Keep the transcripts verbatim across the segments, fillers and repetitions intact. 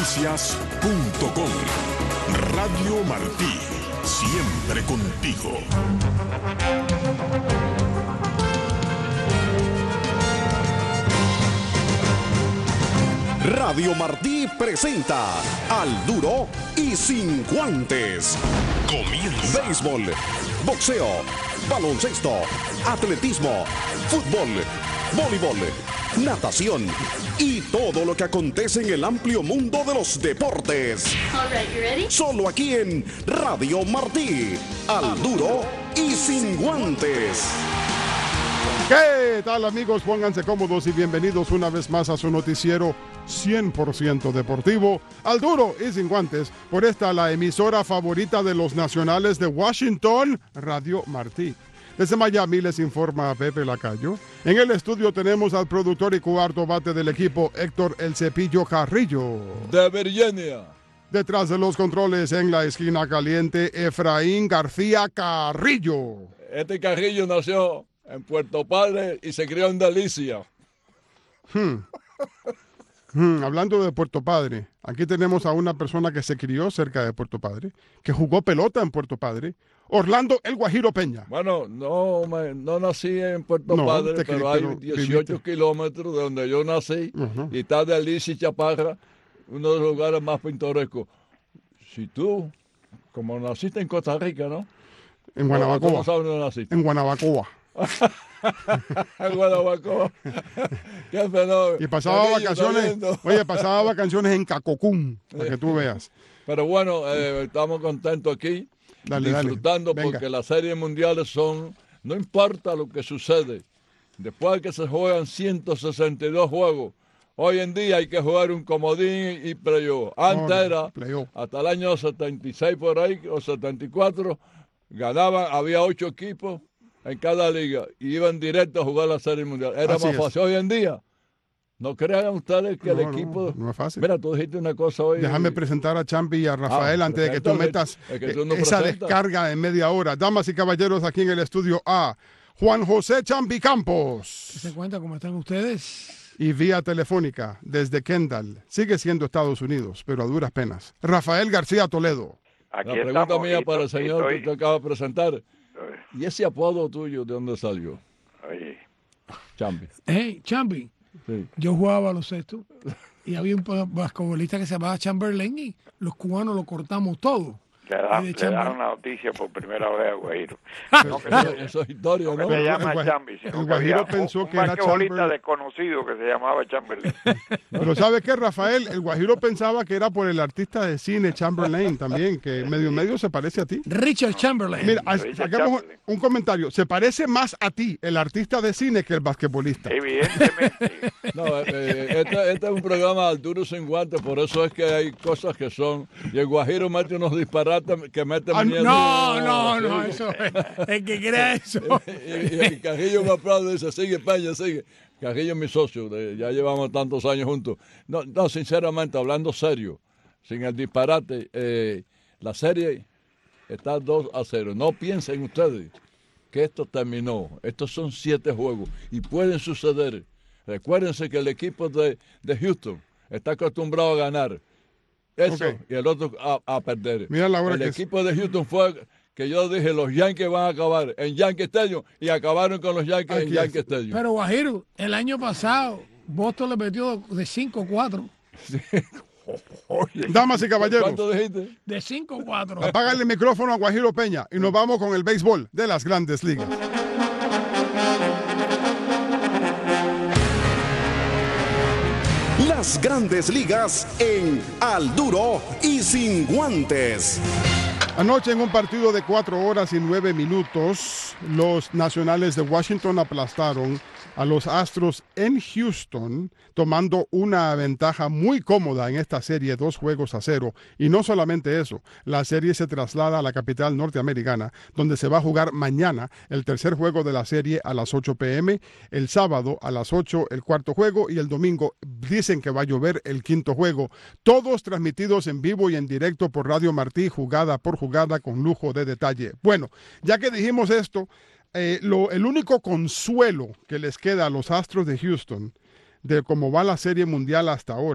noticias punto com. Radio Martí, siempre contigo. Radio Martí presenta Al Duro y Sin Guantes. Comienza. Béisbol, boxeo, baloncesto, atletismo, fútbol, voleibol, natación y todo lo que acontece en el amplio mundo de los deportes. All right, you ready? Solo aquí en Radio Martí, Al Duro y Sin Guantes. ¿Qué tal, amigos? Pónganse cómodos y bienvenidos una vez más a su noticiero cien por ciento deportivo, Al Duro y Sin Guantes, por esta la emisora favorita de los nacionales de Washington, Radio Martí. Desde Miami les informa Pepe Lacayo. En el estudio tenemos al productor y cuarto bate del equipo, Héctor El Cepillo Carrillo. De Virginia. Detrás de los controles, en la esquina caliente, Efraín García Carrillo. Este Carrillo nació en Puerto Padre y se crió en Delicia. Hmm. Hmm, hablando de Puerto Padre, aquí tenemos a una persona que se crió cerca de Puerto Padre, que jugó pelota en Puerto Padre, Orlando El Guajiro Peña. Bueno, no, me, no nací en Puerto No, Padre, te pero cri- hay pero dieciocho viviste. kilómetros de donde yo nací, Ujú. y está Delicia y Chaparra, uno de los lugares más pintorescos. Si tú, como naciste en Costa Rica, ¿no? En ¿Tú no Guanabacoa. sabes dónde naciste? En Guanabacoa. En Guanabacoa. Qué fenómeno. Y pasaba Carrillo, vacaciones, saliendo. oye, pasaba vacaciones en Cacocún, para que tú veas. Pero bueno, eh, estamos contentos aquí, Dale, dale. disfrutando Venga. porque las series mundiales son, no importa lo que sucede, después que se juegan ciento sesenta y dos juegos, hoy en día hay que jugar un comodín y playoff. Antes No, no, era, playoff. hasta el año setenta y seis por ahí, o setenta y cuatro, ganaban, había ocho equipos en cada liga y iban directo a jugar la serie mundial. Era Así más es. fácil. Hoy en día, no crean ustedes que No, el no, equipo... no es fácil. Mira, tú dijiste una cosa hoy. Déjame presentar a Champi y a Rafael Ah, antes de que tú preséntale. metas Es que tú no eh, esa presentas. descarga en media hora. Damas y caballeros, aquí en el estudio A, Juan José Champi Campos. ¿Se cuenta cómo están ustedes? Y vía telefónica desde Kendall. Sigue siendo Estados Unidos, pero a duras penas. Rafael García Toledo. Aquí La pregunta estamos, mía y para el to- y señor estoy- que te acaba de presentar. ¿Y ese apodo tuyo de dónde salió? Oye, Champi. Hey, Champi, Sí. yo jugaba baloncesto y había un pa- basquetbolista que se llamaba Chamberlain y los cubanos lo cortamos todo. le, da- Y de le Chamber- dan una noticia por primera vez a Guajiro. No, que Eso, se, eso es historia, no que ¿no? se El llama Guaj- Chambi, sino el que Guajiro había pensó un, que un era basquetbolista Chamberlain. desconocido que se llamaba Chamberlain. Pero ¿sabe qué, Rafael? El Guajiro pensaba que era por el artista de cine Chamberlain también, que medio medio se parece a ti. Richard Chamberlain. Mira, ha- Richard sacamos un, Chamberlain. un comentario. Se parece más a ti, el artista de cine, que el basquetbolista. Evidentemente. No, eh, eh, este, este es un programa al duro sin guantes, por eso es que hay cosas que son. Y el Guajiro mete unos disparates que meten Ah, miedo. no, no, no, eso es. El que crea eso. Y, y, y Carrillo me aplaude y dice, sigue Peña, sigue. Carrillo es mi socio, de- ya llevamos tantos años juntos. No, no, sinceramente, hablando serio, sin el disparate, eh, la serie está dos a cero. No piensen ustedes que esto terminó. Estos son siete juegos y pueden suceder. Recuérdense que el equipo de, de Houston está acostumbrado a ganar. Eso, Ok. y el otro a, a perder. Mira la hora el que es. equipo de Houston fue que yo dije, los Yankees van a acabar en Yankee Stadium y acabaron con los Yankees Aquí en es. Yankee Stadium. Pero Guajiro, el año pasado Boston le metió de cinco a cuatro. Damas y caballeros, ¿Cuánto dijiste? De cinco a cuatro. apágale el micrófono a Guajiro Peña y nos vamos con el béisbol de las Grandes Ligas. Las Grandes Ligas en Al Duro y Sin Guantes. Anoche en un partido de cuatro horas y nueve minutos, los Nacionales de Washington aplastaron a los Astros en Houston, tomando una ventaja muy cómoda en esta serie, dos juegos a cero. Y no solamente eso, la serie se traslada a la capital norteamericana, donde se va a jugar mañana el tercer juego de la serie a las ocho pe eme, el sábado a las ocho el cuarto juego y el domingo dicen que va a llover el quinto juego. Todos transmitidos en vivo y en directo por Radio Martí, jugada por jugada con lujo de detalle. Bueno, ya que dijimos esto, Eh, lo, el único consuelo que les queda a los Astros de Houston de cómo va la Serie Mundial hasta ahora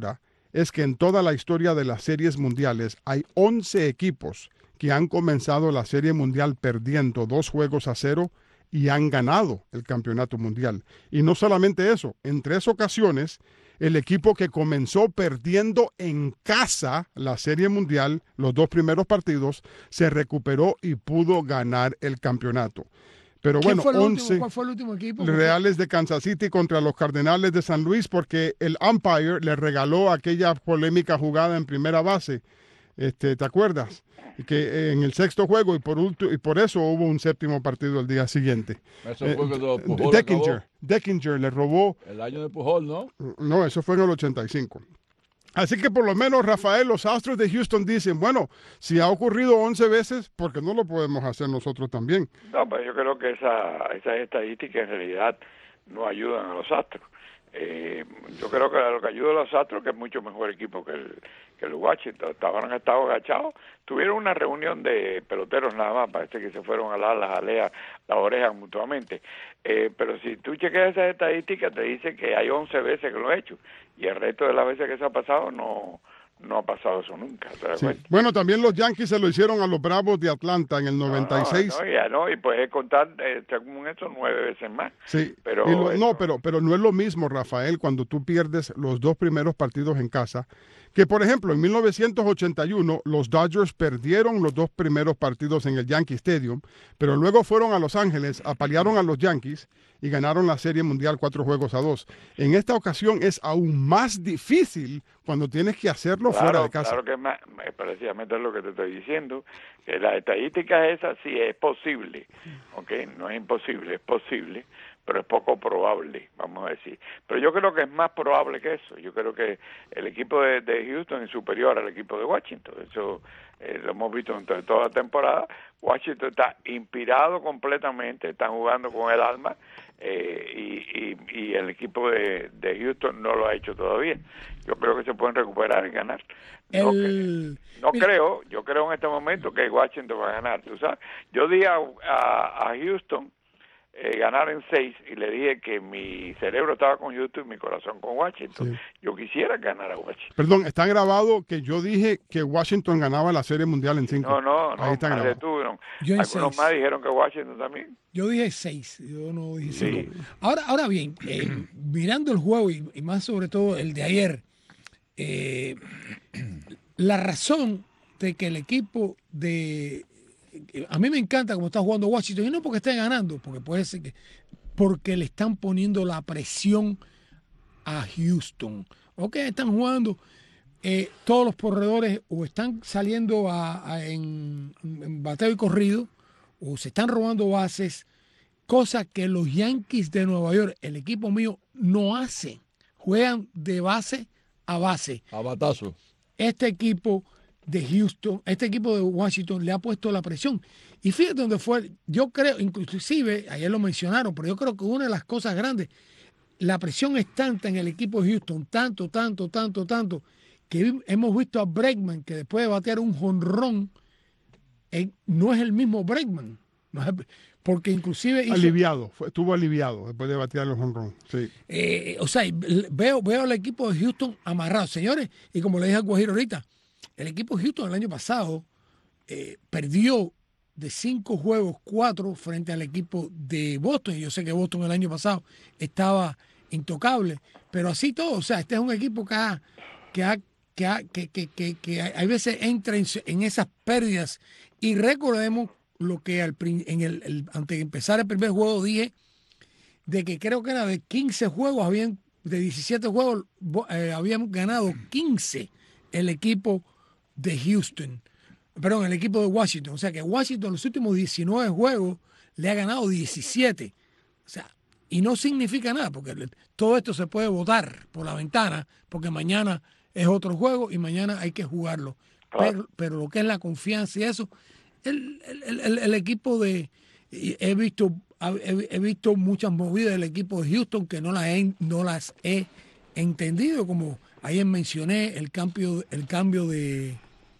es que en toda la historia de las series mundiales hay once equipos que han comenzado la serie mundial perdiendo dos juegos a cero y han ganado el campeonato mundial. Y no solamente eso, en tres ocasiones, el equipo que comenzó perdiendo en casa la serie mundial, los dos primeros partidos, se recuperó y pudo ganar el campeonato. Pero bueno, fue once último, ¿cuál fue el último equipo? Reales de Kansas City contra los Cardenales de San Luis, porque el umpire le regaló aquella polémica jugada en primera base. Este, ¿te acuerdas? Que en el sexto juego y por ulti- y por eso hubo un séptimo partido el día siguiente. Eso fue cuando Eh, Pujol Deckinger, acabó. Deckinger le robó. El año de Pujol, ¿no? No, eso fue en el ochenta y cinco. Así que por lo menos, Rafael, los Astros de Houston dicen, bueno, si ha ocurrido once veces, ¿por qué no lo podemos hacer nosotros también? No, pues yo creo que esa, esas estadísticas en realidad no ayudan a los Astros. Eh, yo creo que lo que ayuda a los Astros que es mucho mejor equipo que el, que el Washington. Estaban, han estado agachados. Tuvieron una reunión de peloteros nada más, parece que se fueron a las las aleas, las orejas mutuamente. Eh, pero si tú chequeas esas estadísticas, te dice que hay once veces que lo he hecho y el resto de las veces que se ha pasado no no ha pasado eso nunca. ¿Te das Sí. cuenta? Bueno, también los Yankees se lo hicieron a los Bravos de Atlanta en el noventa y seis. No, no, ya no, y puedes contar, eh, según eso, nueve veces más. Sí, Pero y lo- eso- no, pero, pero no es lo mismo, Rafael, cuando tú pierdes los dos primeros partidos en casa, que por ejemplo en mil novecientos ochenta y uno los Dodgers perdieron los dos primeros partidos en el Yankee Stadium, pero luego fueron a Los Ángeles, apalearon a los Yankees y ganaron la Serie Mundial cuatro juegos a dos. En esta ocasión es aún más difícil cuando tienes que hacerlo Claro, fuera de casa. claro que es más, eh, precisamente es lo que te estoy diciendo, que las estadísticas esas sí es posible, ¿ok? No es imposible, es posible, pero es poco probable, vamos a decir. Pero yo creo que es más probable que eso. Yo creo que el equipo de, de Houston es superior al equipo de Washington. Eso eh, lo hemos visto en to- toda la temporada. Washington está inspirado completamente, están jugando con el alma, eh, y, y, y el equipo de, de Houston no lo ha hecho todavía. Yo creo que se pueden recuperar y ganar. No, El- que- no mira, creo, yo creo en este momento que Washington va a ganar, tú sabes. Yo di a, a, a Houston eh, ganar en seis y le dije que mi cerebro estaba con Houston y mi corazón con Washington. Sí. Yo quisiera ganar a Washington. Perdón, está grabado que yo dije que Washington ganaba la Serie Mundial en cinco. No, no, no, Ahí está más de grabado. tú, no. Yo en Algunos seis. más dijeron que Washington también. Yo dije seis, yo no dije Sí. cinco. Ahora, ahora bien, eh, mirando el juego y, y más sobre todo el de ayer, eh, la razón de que el equipo de... A mí me encanta cómo está jugando Washington, y no porque esté ganando, porque puede ser que... Porque le están poniendo la presión a Houston. Ok, están jugando, eh, todos los corredores o están saliendo a, a- en, en bateo y corrido, o se están robando bases, cosa que los Yankees de Nueva York, el equipo mío, no hacen. Juegan de base a base. A batazo. Este equipo de Houston, este equipo de Washington le ha puesto la presión. Y fíjate dónde fue, yo creo, inclusive, ayer lo mencionaron, pero yo creo que una de las cosas grandes, la presión es tanta en el equipo de Houston, tanto, tanto, tanto, tanto, que vi- hemos visto a Bregman, que después de batear un jonrón, eh, no es el mismo Bregman. No es- porque inclusive hizo- Aliviado, fue- estuvo aliviado después de batear los jonrón. Sí. eh, o sea, veo, veo al equipo de Houston amarrado, señores, y como le dije a Guajiro ahorita, el equipo de Houston el año pasado eh, perdió de cinco juegos, cuatro frente al equipo de Boston. Y yo sé que Boston el año pasado estaba intocable, pero así todo, o sea, este es un equipo que ha, que ha, que ha- que, que, que, que hay veces entra en, en esas pérdidas. Y recordemos lo que al, prin- en el, el- antes de empezar el primer juego dije, de que creo que era de quince juegos, habían, de diecisiete juegos, bo- eh, habían ganado quince el equipo de Houston, perdón, el equipo de Washington. O sea que Washington en los últimos diecinueve juegos le ha ganado diecisiete. O sea, y no significa nada, porque le- todo esto se puede votar por la ventana, porque mañana es otro juego y mañana hay que jugarlo. Pero, pero lo que es la confianza y eso, el, el- el- el equipo de... y He visto, he, he visto muchas movidas del equipo de Houston que no las he, no las he entendido, como ayer mencioné el cambio, el cambio de,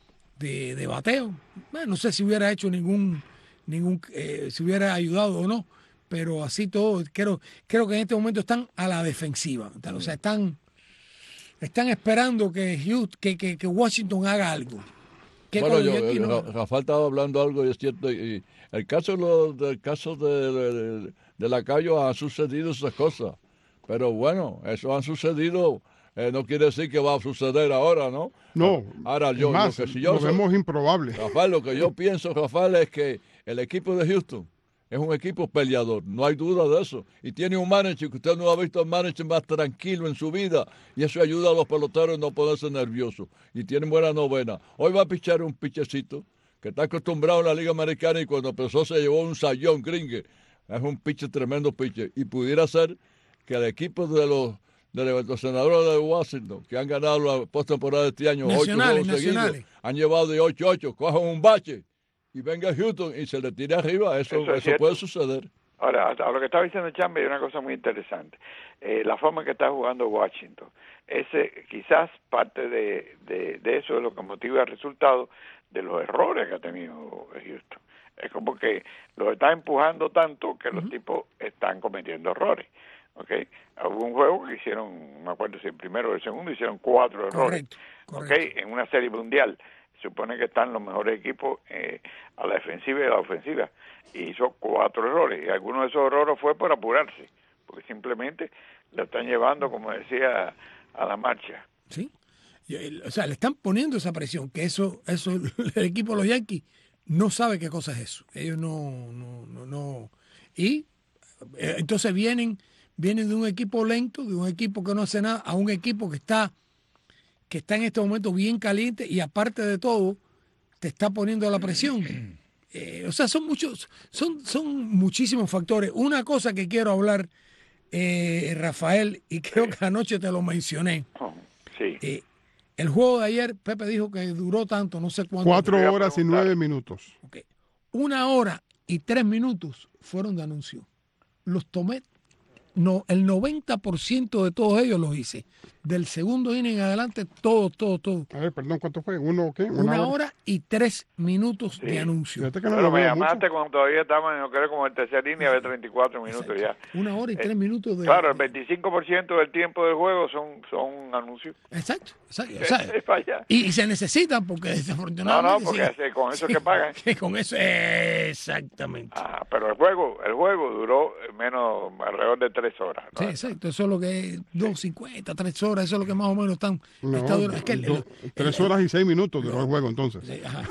de, de bateo. Bueno, no sé si hubiera hecho ningún, ningún eh, si hubiera ayudado o no, pero así todo, creo, creo que en este momento están a la defensiva. O sea, están, están esperando que, Houston, que, que, que Washington haga algo. Bueno, yo, no? Rafael estaba hablando algo y es cierto. Y el caso, lo, del caso de, de, de Lacayo ha sucedido esas cosas. Pero bueno, eso ha sucedido. Eh, no quiere decir que va a suceder ahora, ¿no? No, ahora yo, más, lo, que si yo lo soy, vemos improbable. Rafael, lo que yo pienso, Rafael, es que el equipo de Houston es un equipo peleador, no hay duda de eso. Y tiene un manager que usted no ha visto, el manager más tranquilo en su vida, y eso ayuda a los peloteros a no ponerse nerviosos. Y tienen buena novena. Hoy va a pichar un pichecito que está acostumbrado a la Liga Americana y cuando empezó se llevó un sayón gringue. Es un pitcher, tremendo pitcher. Y pudiera ser que el equipo de los de los senadores de Washington, que han ganado la postemporada de este año, nacionales, ocho juegos nacionales. seguidos, han llevado de ocho ocho, cojan un bache y venga Houston y se le tire arriba, eso, eso, eso puede suceder. Ahora, a lo que estaba diciendo Chambe, hay una cosa muy interesante. Eh, la forma en que está jugando Washington, ese quizás parte de, de, de eso es lo que motiva el resultado de los errores que ha tenido Houston. Es como que los está empujando tanto que los uh-huh. tipos están cometiendo errores. Okay. Hubo un juego que hicieron, no me acuerdo si el primero o el segundo, hicieron cuatro errores. Correcto, correcto. Okay. En una serie mundial. Supone que están los mejores equipos eh, a la defensiva y a la ofensiva. Y hizo cuatro errores. Y algunos de esos errores fue por apurarse. Porque simplemente lo están llevando, como decía, a la marcha. Sí. O sea, le están poniendo esa presión. Que eso, eso el equipo de los Yankees no sabe qué cosa es eso. Ellos no, no, no, no. Y eh, entonces vienen... Vienen de un equipo lento, de un equipo que no hace nada, a un equipo que está, que está en este momento bien caliente y aparte de todo, te está poniendo la presión. Eh, o sea, son muchos, son, son muchísimos factores. Una cosa que quiero hablar, eh, Rafael, y creo que anoche te lo mencioné. Sí. Eh, el juego de ayer, Pepe dijo que duró tanto, no sé cuánto. Cuatro horas y nueve minutos. Okay. Una hora y tres minutos fueron de anuncio. Los tomé. No, el noventa por ciento de todos ellos los hice. Del segundo inning en adelante, todo, todo, todo. A ver, perdón, ¿cuánto fue? ¿Uno qué? Una, Una hora? hora y tres minutos sí. de anuncio. Que no Pero me llamaste mucho. Cuando todavía estábamos, no creo, como en tercer inning, había treinta y cuatro minutos Exacto. ya. Una hora y tres eh, minutos de... Claro, el veinticinco por ciento del tiempo del juego son, son anuncios. Exacto, exacto. O sea, y, y se necesitan porque desafortunadamente... No, no, porque sí, con eso sí, que pagan. Que con eso, exactamente. Ah, pero el juego, el juego duró menos, alrededor de tres horas. ¿no? Sí, exacto, eso es lo que es dos cincuenta, tres horas, eso es lo que más o menos están... No, está duro. Es que el, do, el, tres el, horas y seis minutos duró el juego entonces. Sí, ajá.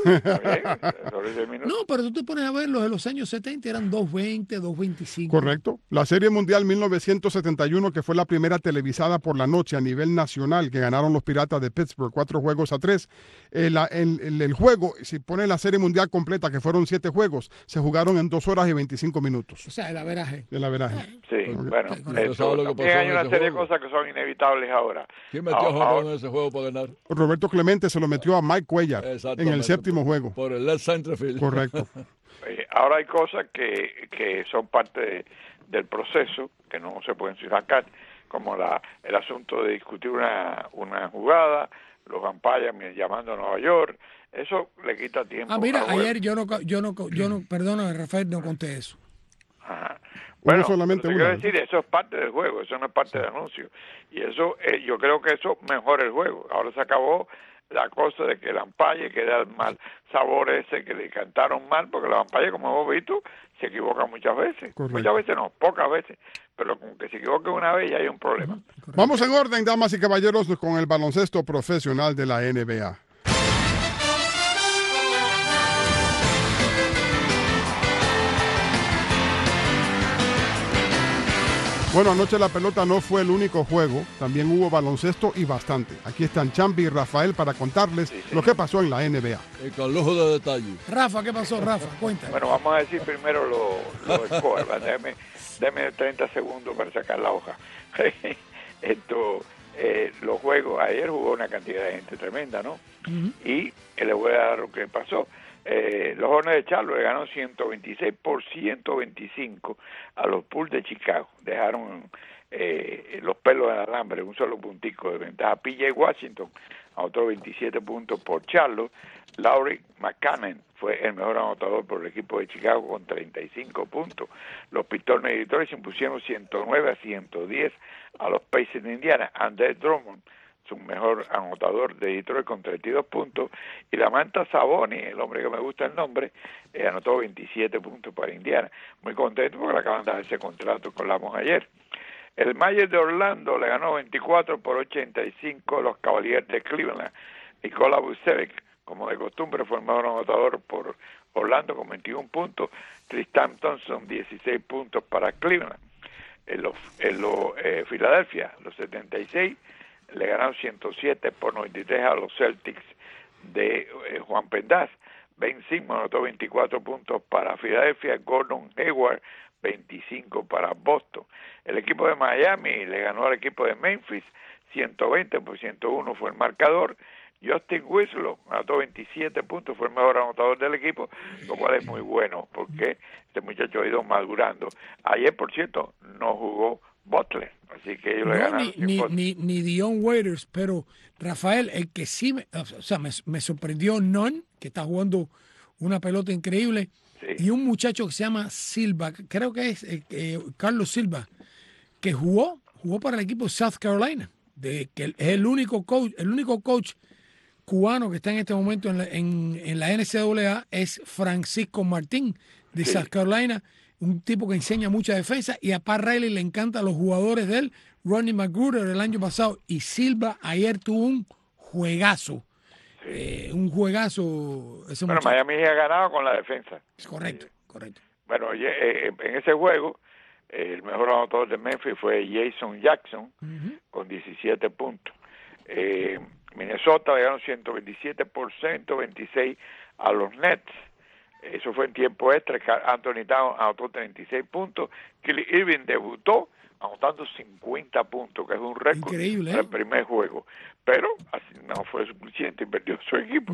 minutos. No, pero tú te pones a ver, los de los años setenta eran dos veinte, dos veinticinco. Correcto. La Serie Mundial mil novecientos setenta y uno, que fue la primera televisada por la noche a nivel nacional, que ganaron los Piratas de Pittsburgh, cuatro juegos a tres. Eh, la, el, el, el juego, si pones la Serie Mundial completa, que fueron siete juegos, se jugaron en dos horas y veinticinco minutos. O sea, el averaje. El averaje. Sí, okay. bueno, eso, eso lo que pasó hay una serie de cosas que son inevitables ahora. ¿Quién metió a Jordan en ese juego para ganar? Roberto Clemente se lo metió a Mike Cuellar en el séptimo juego. Por el left center field. Correcto. Ahora hay cosas que, que son parte de, del proceso, que no se pueden sacar, como la el asunto de discutir una, una jugada, los umpires llamando a Nueva York, eso le quita tiempo. Ah, mira, ayer yo no, yo no, yo no, perdona, Rafael, no conté eso. Ajá. Bueno, solamente quiero decir, eso es parte del juego, eso no es parte sí. del anuncio. Y eso, eh, yo creo que eso mejora el juego. Ahora se acabó la cosa de que el umpire queda mal sabor ese que le cantaron mal, porque los umpires, como hemos visto, se equivocan muchas veces. Correcto. Muchas veces no, pocas veces, pero como que se equivoque una vez ya hay un problema. Correcto. Vamos en orden, damas y caballeros, con el baloncesto profesional de la N B A. Bueno, anoche la pelota no fue el único juego, también hubo baloncesto y bastante. Aquí están Chambi y Rafael para contarles sí, sí. lo que pasó en la N B A. Y con lujo de detalle. Rafa, ¿qué pasó, Rafa? Cuéntame. Bueno, vamos a decir primero los lo scores. Déjame, déjame treinta segundos para sacar la hoja. Esto, eh, los juegos, ayer jugó una cantidad de gente tremenda, ¿no? Uh-huh. Y eh, le voy a dar lo que pasó. Eh, los Hornets de Charlotte le ganaron ciento veintiséis por ciento veinticinco a los Bulls de Chicago. Dejaron eh, los pelos del alambre, un solo puntico de ventaja. P J Washington a otros veintisiete puntos por Charlotte. Lauri Markkanen fue el mejor anotador por el equipo de Chicago con treinta y cinco puntos. Los Pistones de Detroit se impusieron ciento nueve a ciento diez a los Pacers de Indiana. Andre Drummond su mejor anotador de Detroit con treinta y dos puntos, y Domantas Sabonis, el hombre que me gusta el nombre, eh, anotó veintisiete puntos para Indiana. Muy contento porque le acaban de dar ese contrato que hablamos ayer. El Magic de Orlando le ganó veinticuatro por ochenta y cinco a los Cavaliers de Cleveland. Nikola Vucevic, como de costumbre, fue el mejor anotador por Orlando con veintiún puntos. Tristan Thompson, dieciséis puntos para Cleveland. En los, en los eh, Filadelfia, los setenta y seis, le ganaron ciento siete por noventa y tres a los Celtics de eh, Juan Pendaz. Ben Simmons anotó veinticuatro puntos para Filadelfia. Gordon Hayward, veinticinco para Boston. El equipo de Miami le ganó al equipo de Memphis, ciento veinte por ciento uno fue el marcador. Justin Winslow anotó veintisiete puntos, fue el mejor anotador del equipo, lo cual es muy bueno porque este muchacho ha ido madurando. Ayer, por cierto, no jugó Butler, así que ellos no, le ganaron. Ni, ni, ni, ni Dion Waiters, pero Rafael, el que sí me, o sea, me, me sorprendió Non, que está jugando una pelota increíble, sí. Y un muchacho que se llama Silva, creo que es eh, eh, Carlos Silva, que jugó, jugó para el equipo de South Carolina, de, que es el único coach, el único coach cubano que está en este momento en la, en, en la N C A A es Francisco Martín de sí. South Carolina, un tipo que enseña mucha defensa, y a Pat Riley le encantan los jugadores de él. Ronnie McGruder el año pasado, y Silva ayer tuvo un juegazo, sí. eh, un juegazo. Ese bueno, muchacho. Miami ha ganado con la defensa. Correcto, sí. correcto. Bueno, eh, en ese juego, eh, el mejor anotador de Memphis fue Jason Jackson, uh-huh. con diecisiete puntos. Eh, Minnesota le ganó ciento veintisiete por ciento veintiséis a los Nets. Eso fue en tiempo extra. Anthony Towns anotó treinta y seis puntos. Kyrie Irving debutó anotando cincuenta puntos, que es un récord increíble, ¿eh? para el primer juego. Pero así no fue suficiente y perdió su equipo.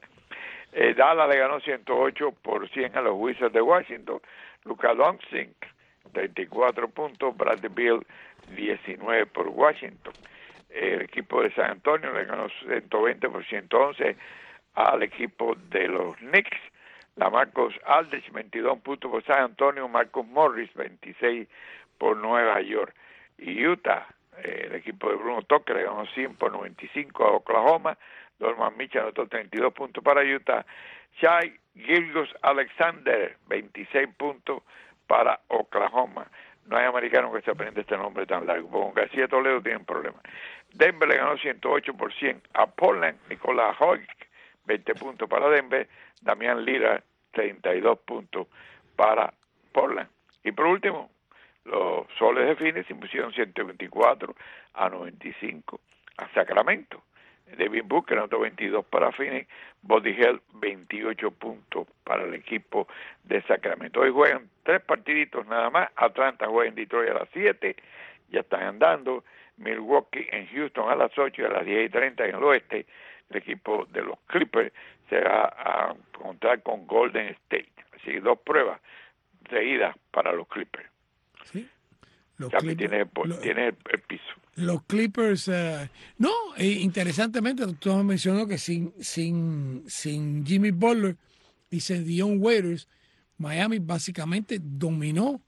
eh, Dallas le ganó ciento ocho por cien a los Wizards de Washington. Luka Doncic, treinta y cuatro puntos. Bradley Beal, diecinueve por Washington. El equipo de San Antonio le ganó ciento veinte por ciento once al equipo de los Knicks. La Marcos Aldridge, veintidós puntos por San Antonio. Marcus Morris, veintiséis por Nueva York. Y Utah, eh, el equipo de Bruno Tucker le ganó cien por noventa y cinco a Oklahoma. Donovan Mitchell anotó treinta y dos puntos para Utah. Shai Gilgeous-Alexander, veintiséis puntos para Oklahoma. No hay americano que se aprenda este nombre tan largo, porque con García Toledo tienen problemas. Denver le ganó ciento ocho por cien a Portland. Nicolás Hoyt, veinte puntos para Denver. Damián Lillard, treinta y dos puntos para Portland. Y por último, los Soles de Phoenix impusieron ciento veinticuatro a noventa y cinco a Sacramento. Devin Booker anotó veintidós para Phoenix. Buddy Hield, veintiocho puntos para el equipo de Sacramento. Hoy juegan tres partiditos nada más. Atlanta juega en Detroit a las siete, ya están andando. Milwaukee en Houston a las ocho, y a las diez y treinta en el oeste el equipo de los Clippers se va a encontrar con Golden State. Así que dos pruebas seguidas para los Clippers. Sí. Los ya Clippers, tiene, lo, tiene el, el piso. Los Clippers, uh, no, eh, interesantemente, tú has mencionado que sin, sin, sin Jimmy Butler y sin Dion Waiters, Miami básicamente dominó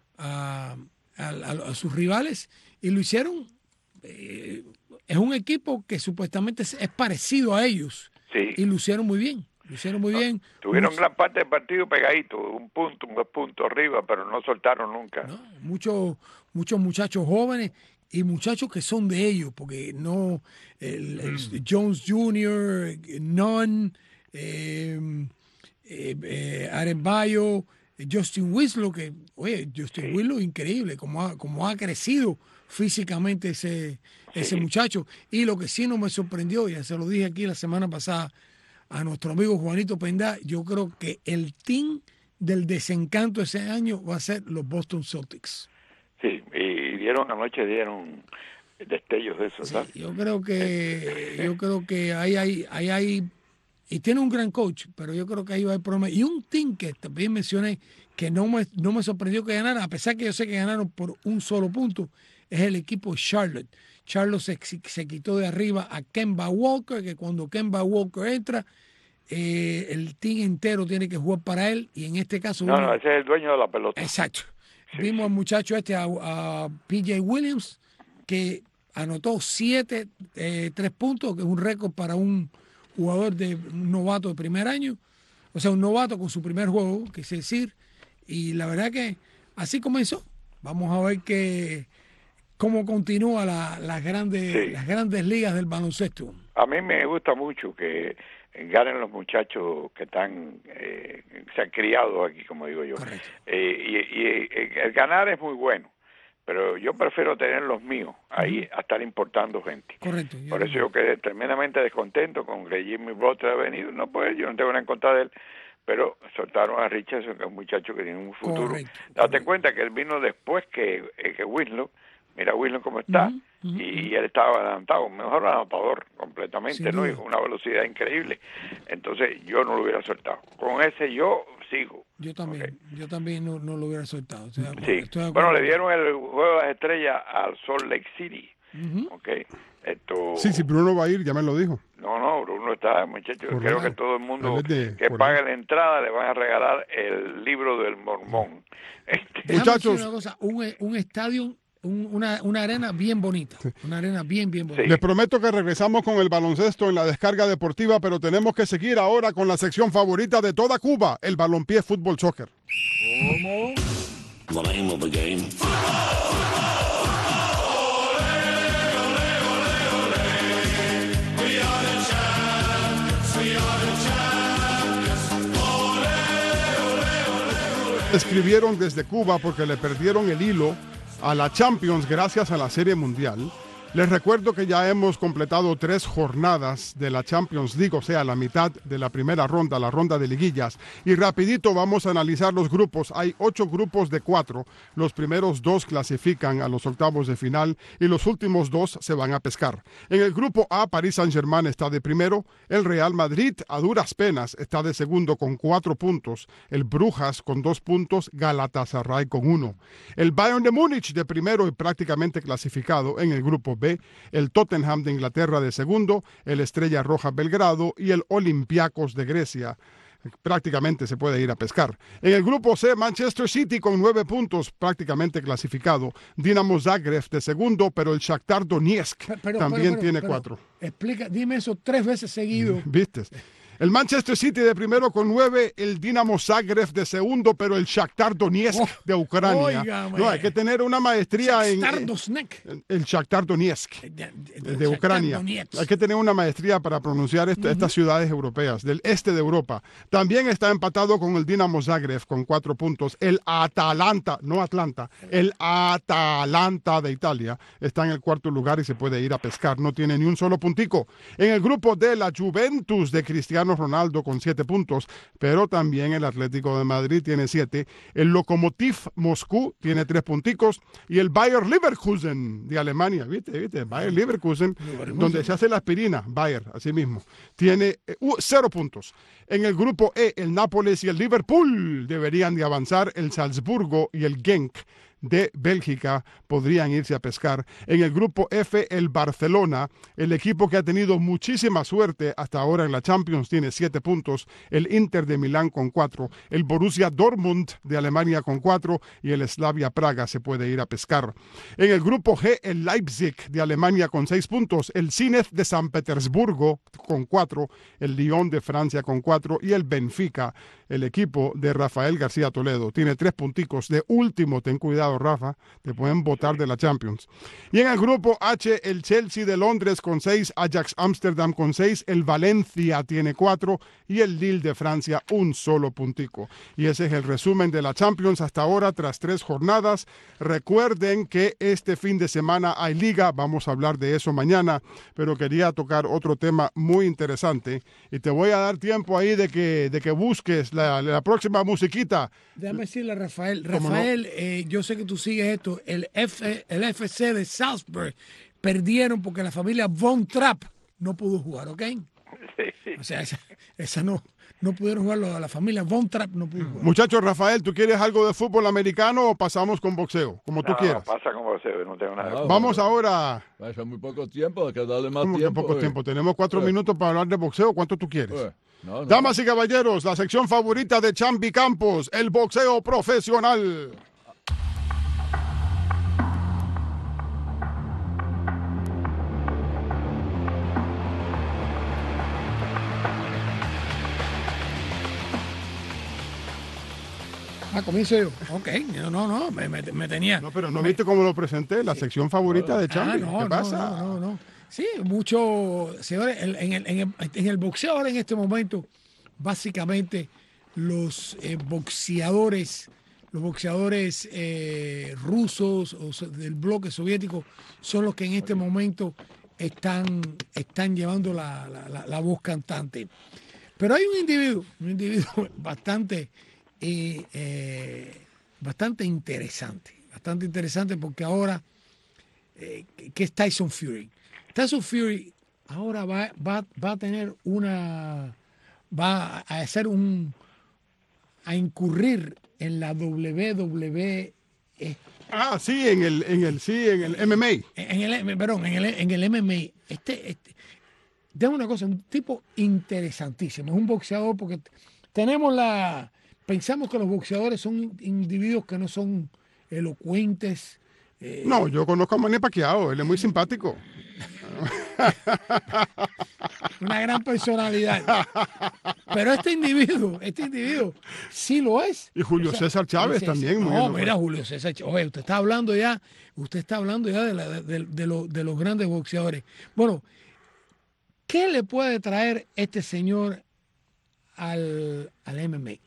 a, a, a, a sus rivales y lo hicieron. Eh, es un equipo que supuestamente es, es parecido a ellos, sí. Y lo hicieron muy bien. Lo hicieron muy no, bien. Tuvieron Much, gran parte del partido pegadito, un punto, un dos puntos arriba, pero no soltaron nunca. No, muchos, muchos muchachos jóvenes y muchachos que son de ellos, porque no, el, el mm. Jones junior, Nunn, eh, eh, eh, Adebayo, Justin Winslow, que, oye, Justin sí. Winslow, increíble, como ha, como ha crecido físicamente ese, sí. ese muchacho. Y lo que sí no me sorprendió, ya se lo dije aquí la semana pasada a nuestro amigo Juanito Pendá, yo creo que el team del desencanto ese año va a ser los Boston Celtics. Sí, y dieron anoche, dieron destellos de eso, ¿sabes? Sí, yo creo que, yo creo que ahí hay, ahí hay, y tiene un gran coach, pero yo creo que ahí va a haber problemas. Y un team que también mencioné que no me, no me sorprendió que ganara, a pesar que yo sé que ganaron por un solo punto, es el equipo Charlotte. Charlotte se, se quitó de arriba a Kemba Walker, que cuando Kemba Walker entra, eh, el team entero tiene que jugar para él, y en este caso... No, vimos, no, ese es el dueño de la pelota. Exacto. Sí, vimos sí. al muchacho este, a, a P J Williams, que anotó siete, eh, tres puntos, que es un récord para un jugador de un novato de primer año, o sea, un novato con su primer juego, quise decir, y la verdad que así comenzó. Vamos a ver que cómo continúa la, las grandes Sí. las grandes ligas del baloncesto. A mí me gusta mucho que ganen los muchachos que están eh, se han criado aquí, como digo yo. Correcto. Eh, y, y el ganar es muy bueno, pero yo prefiero tener los míos ahí a estar importando gente. Correcto. Por eso yo quedé tremendamente descontento con que Jimmy Butler ha venido. No, pues yo no tengo nada en contra de él, pero soltaron a Richardson, que es un muchacho que tiene un futuro. Correcto, Date correcto. cuenta que él vino después que, eh, que Winslow. Mira Winslow cómo está. Ujú, ujú, y, y él estaba adelantado, mejor anotador completamente, Sin ¿no? duda. Y con una velocidad increíble. Entonces yo no lo hubiera soltado. Con ese yo sigo. Yo también, Ok. yo también no, no lo hubiera soltado. Estoy de acuerdo, Sí. estoy de Bueno, acuerdo. le dieron el juego de las estrellas al Salt Lake City. Ujú. ¿Ok? Esto... Sí, sí, Bruno va a ir, ya me lo dijo. No, no, Bruno está, muchachos. Por Creo ahí. que todo el mundo Él es de que por pague ahí. la entrada le van a regalar el libro del mormón. Este, Déjame Muchachos. decir una cosa, un, un estadio, un- una, una arena bien bonita, una arena bien, bien bonita. Sí. Les prometo que regresamos con el baloncesto en la descarga deportiva, pero tenemos que seguir ahora con la sección favorita de toda Cuba, el balompié fútbol soccer. ¿Cómo? The name of the game. Escribieron desde Cuba porque le perdieron el hilo a la Champions gracias a la Serie Mundial. Les recuerdo que ya hemos completado tres jornadas de la Champions League, o sea, la mitad de la primera ronda, la ronda de liguillas. Y rapidito vamos a analizar los grupos. Hay ocho grupos de cuatro. Los primeros dos clasifican a los octavos de final y los últimos dos se van a pescar. En el grupo A, Paris Saint-Germain está de primero. El Real Madrid, a duras penas, está de segundo con cuatro puntos. El Brujas con dos puntos. Galatasaray con uno. El Bayern de Múnich de primero y prácticamente clasificado en el grupo B. El Tottenham de Inglaterra de segundo, el Estrella Roja Belgrado y el Olympiacos de Grecia. Prácticamente se puede ir a pescar. En el grupo C, Manchester City con nueve puntos, prácticamente clasificado. Dinamo Zagreb de segundo, pero el Shakhtar Donetsk Pero- pero- también pero- pero- tiene pero, cuatro. Explica, dime eso tres veces seguido. ¿Viste? El Manchester City de primero con nueve, el Dinamo Zagreb de segundo, pero el Shakhtar Donetsk Oh, de Ucrania. óigame. No, hay que tener una maestría en... Shakhtar Donetsk. en- El Shakhtar Donetsk. De, de- de, de Ucrania. Shakhtar Donetsk. Hay que tener una maestría para pronunciar est- estas ciudades europeas, del este de Europa. También está empatado con el Dinamo Zagreb con cuatro puntos. El Atalanta, no Atlanta, el Atalanta de Italia está en el cuarto lugar y se puede ir a pescar. No tiene ni un solo puntico. En el grupo de la Juventus de Cristiano Ronaldo con siete puntos, pero también el Atlético de Madrid tiene siete. El Lokomotiv Moscú tiene tres punticos y el Bayer Leverkusen de Alemania, ¿viste? ¿Viste? Bayer Leverkusen, donde se hace la aspirina, Bayer, así mismo, tiene eh, uh, cero puntos. En el grupo E, el Nápoles y el Liverpool deberían de avanzar, el Salzburgo y el Genk de Bélgica podrían irse a pescar. En el grupo F, el Barcelona, el equipo que ha tenido muchísima suerte hasta ahora en la Champions, tiene siete puntos. El Inter de Milán con cuatro. El Borussia Dortmund de Alemania con cuatro. Y el Slavia Praga se puede ir a pescar. En el grupo G, el Leipzig de Alemania con seis puntos. El Zenit de San Petersburgo con cuatro. El Lyon de Francia con cuatro. Y el Benfica, el equipo de Rafael García Toledo, tiene tres punticos. De último, ten cuidado, Rafa, te pueden botar de la Champions. Y en el grupo H, el Chelsea de Londres con seis, Ajax Amsterdam con seis, el Valencia tiene cuatro y el Lille de Francia un solo puntico. Y ese es el resumen de la Champions hasta ahora tras tres jornadas. Recuerden que este fin de semana hay liga, vamos a hablar de eso mañana, pero quería tocar otro tema muy interesante y te voy a dar tiempo ahí de que, de que busques la, la próxima musiquita. Déjame decirle a Rafael. ¿Cómo no? Rafael, eh, yo sé que tú sigues esto. El, F, el F C de Salzburg perdieron porque la familia Von Trapp no pudo jugar, ¿ok? O sea, esa, esa no, no pudieron jugar. La, la familia Von Trapp no pudo jugar. Muchachos, Rafael, ¿tú quieres algo de fútbol americano o pasamos con boxeo? Como tú No, no, quieras. pasa como se ve, no tengo nada. Ah, Vamos ahora. Va a ser muy poco tiempo, hay que darle más ¿Cómo que tiempo. poco eh. tiempo? Tenemos cuatro Eh. minutos para hablar de boxeo. ¿Cuánto tú quieres? Eh, no, no. Damas y caballeros, la sección favorita de Champi Campos, el boxeo profesional. Ah, comienzo yo. Ok, no, no, no me, me, me tenía. No, pero no viste cómo lo presenté, la sección favorita de Champions. Ah, no, ¿Qué no, pasa? No, no, no. Sí, mucho, señores, en, en, el, en, el, en el boxeo ahora en este momento, básicamente los eh, boxeadores, los boxeadores eh, rusos o so- del bloque soviético son los que en este momento están, están llevando la, la, la, la voz cantante. Pero hay un individuo, un individuo bastante, eh, eh, bastante interesante, bastante interesante porque ahora, eh, que es Tyson Fury. Tyson Fury ahora va, va, va a tener una, va a hacer un, a incurrir en la W W E. Ah, sí, en el, en el, sí, en el M M A. En el, perdón, en el, en el M M A. Este, este, déjame una cosa, un tipo interesantísimo. Es un boxeador porque tenemos la... Pensamos que los boxeadores son individuos que no son elocuentes. Eh, No, yo conozco a Manny Pacquiao, él es muy simpático. una gran personalidad. Pero este individuo, este individuo sí lo es. Y Julio César Chávez Julio César- también, muy No, elocuente. mira, Julio César Chávez. Oye, usted está hablando ya, usted está hablando ya de, la- de, de- de lo- de los grandes boxeadores. Bueno, ¿qué le puede traer este señor al, al M M A?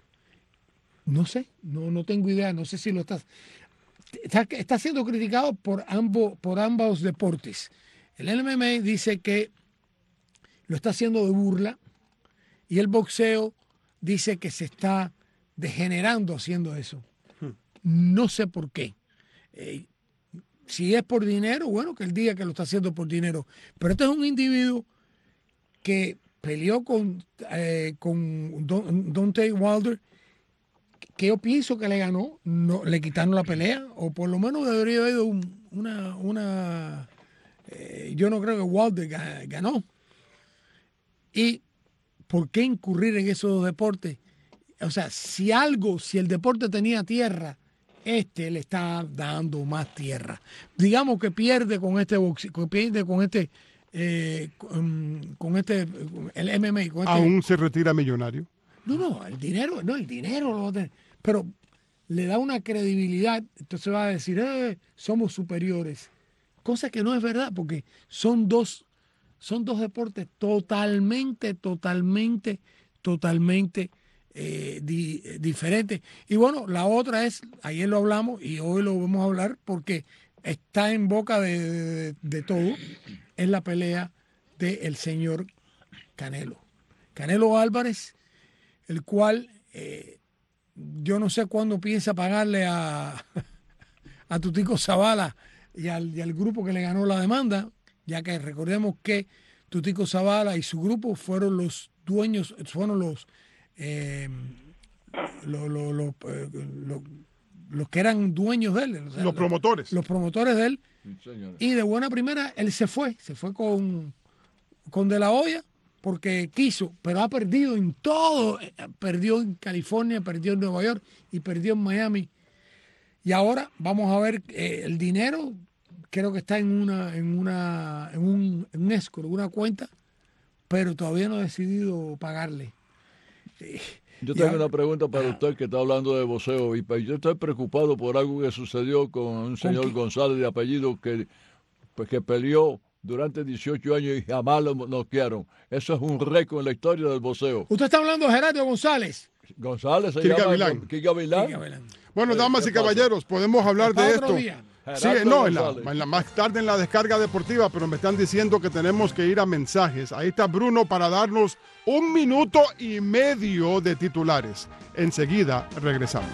No sé, no, no tengo idea, no sé si lo estás. Está, está siendo criticado por ambos, por ambos deportes. El M M A dice que lo está haciendo de burla y el boxeo dice que se está degenerando haciendo eso. No sé por qué. Eh, si es por dinero, bueno, que él diga que lo está haciendo por dinero. Pero este es un individuo que peleó con, eh, con Don, Deontay Wilder, que yo pienso que le ganó, no, le quitaron la pelea, o por lo menos debería haber ido un- una... una eh, yo no creo que Wilder ga- ganó. ¿Y por qué incurrir en esos dos deportes? O sea, si algo, si el deporte tenía tierra, este le está dando más tierra. Digamos que pierde con este boxe, que pierde con este, eh, con, con este, el M M A. Con este, Aún se retira millonario. no, no, el dinero, no, el dinero lo va a tener, pero le da una credibilidad, entonces va a decir, eh, somos superiores. Cosa que no es verdad, porque son dos, son dos deportes totalmente, totalmente, totalmente eh, di- eh, diferentes. Y bueno, la otra es, ayer lo hablamos y hoy lo vamos a hablar porque está en boca de, de, de todo, es la pelea del señor Canelo. Canelo Álvarez, el cual eh, yo no sé cuándo piensa pagarle a, a Tutico Zavala y al, y al grupo que le ganó la demanda, ya que recordemos que Tutico Zavala y su grupo fueron los dueños, fueron los, eh, lo- lo- lo- eh, lo- los que eran dueños de él. O sea, Los promotores. Los promotores de él. Sí, señor. Y de buena primera, él se fue, se fue con, con De La Hoya porque quiso, pero ha perdido en todo. Eh, Perdió en California, perdió en Nueva York y perdió en Miami. Y ahora vamos a ver eh, el dinero, creo que está en una, en una, en un, en un escrow, una cuenta, pero todavía no ha decidido pagarle. Eh, Yo y tengo a- una pregunta para Ajá. usted que está hablando de boxeo y pues, yo estoy preocupado por algo que sucedió con un señor quién? González de apellido que, pues, que peleó durante dieciocho años y jamás lo noquearon. Eso es un récord en la historia del boxeo. Usted está hablando de Gerardo González. González se Kika llama Vilán. Kika Vilán. Siga hablando. Bueno, Eh, damas ¿qué y pasa? caballeros, podemos hablar Para de otro esto. día. Sí, Gerardo no, en la, González. en la- más tarde en la descarga deportiva, pero me están diciendo que tenemos que ir a mensajes. Ahí está Bruno para darnos un minuto y medio de titulares. Enseguida regresamos.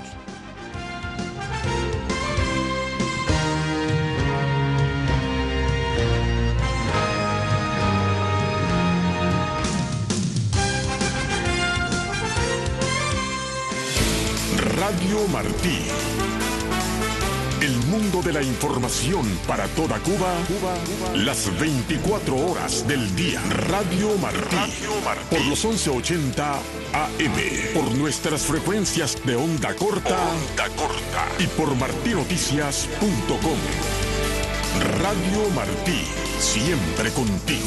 Radio Martí. El mundo de la información para toda Cuba, Cuba, las veinticuatro horas del día. Radio Martí. Por los once ochenta A M. Por nuestras frecuencias de onda corta, onda corta. Y por martinoticias punto com. Radio Martí. Siempre contigo.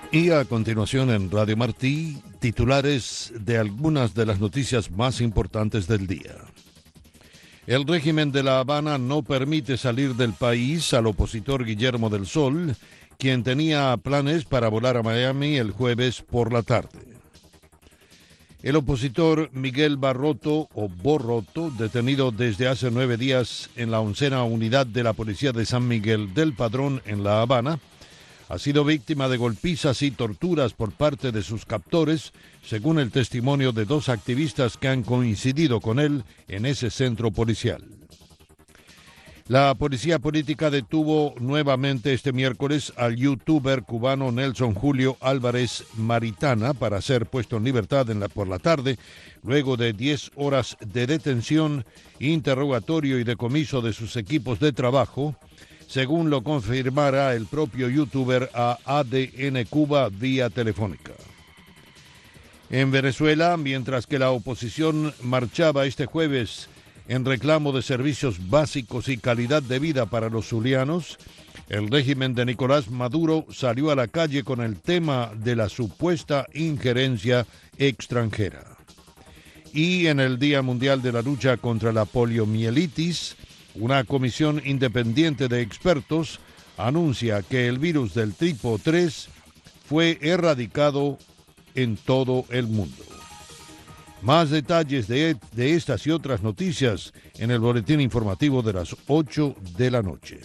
Y a continuación en Radio Martí, titulares de algunas de las noticias más importantes del día. El régimen de La Habana no permite salir del país al opositor Guillermo del Sol, quien tenía planes para volar a Miami el jueves por la tarde. El opositor Miguel Barroto o Borroto, detenido desde hace nueve días en la oncena unidad de la policía de San Miguel del Padrón en La Habana, ha sido víctima de golpizas y torturas por parte de sus captores, según el testimonio de dos activistas que han coincidido con él en ese centro policial. La policía política detuvo nuevamente este miércoles al youtuber cubano Nelson Julio Álvarez Maritana para ser puesto en libertad en la, por la tarde, luego de diez horas de detención, interrogatorio y decomiso de sus equipos de trabajo, según lo confirmara el propio youtuber a A D N Cuba vía telefónica. En Venezuela, mientras que la oposición marchaba este jueves en reclamo de servicios básicos y calidad de vida para los zulianos, el régimen de Nicolás Maduro salió a la calle con el tema de la supuesta injerencia extranjera. Y en el Día Mundial de la Lucha contra la Poliomielitis, una comisión independiente de expertos anuncia que el virus del tipo tres fue erradicado en todo el mundo. Más detalles de, de estas y otras noticias en el boletín informativo de las ocho de la noche.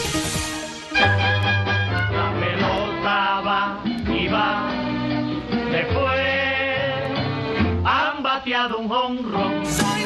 La pelota va y va, después han bateado un jonrón.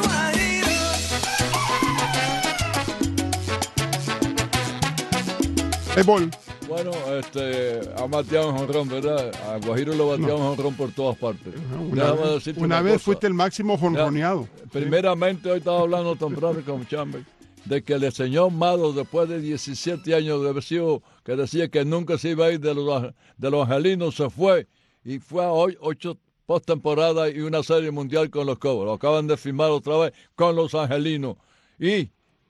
Béisbol. Bueno, este, ha bateado un jonrón, ¿verdad? A Guajiro lo bateamos no. jonrón por todas partes. Una, vez, una, una vez cosa. Fuiste el máximo jonroneado. Ya, primeramente, hoy estaba hablando temprano con Chamber de que el señor Mado, después de diecisiete años de haber sido, que decía que nunca se iba a ir de los, de los angelinos, se fue y fue a hoy ocho postemporadas y una serie mundial con los Cobras. Lo acaban de firmar otra vez con los angelinos. Y,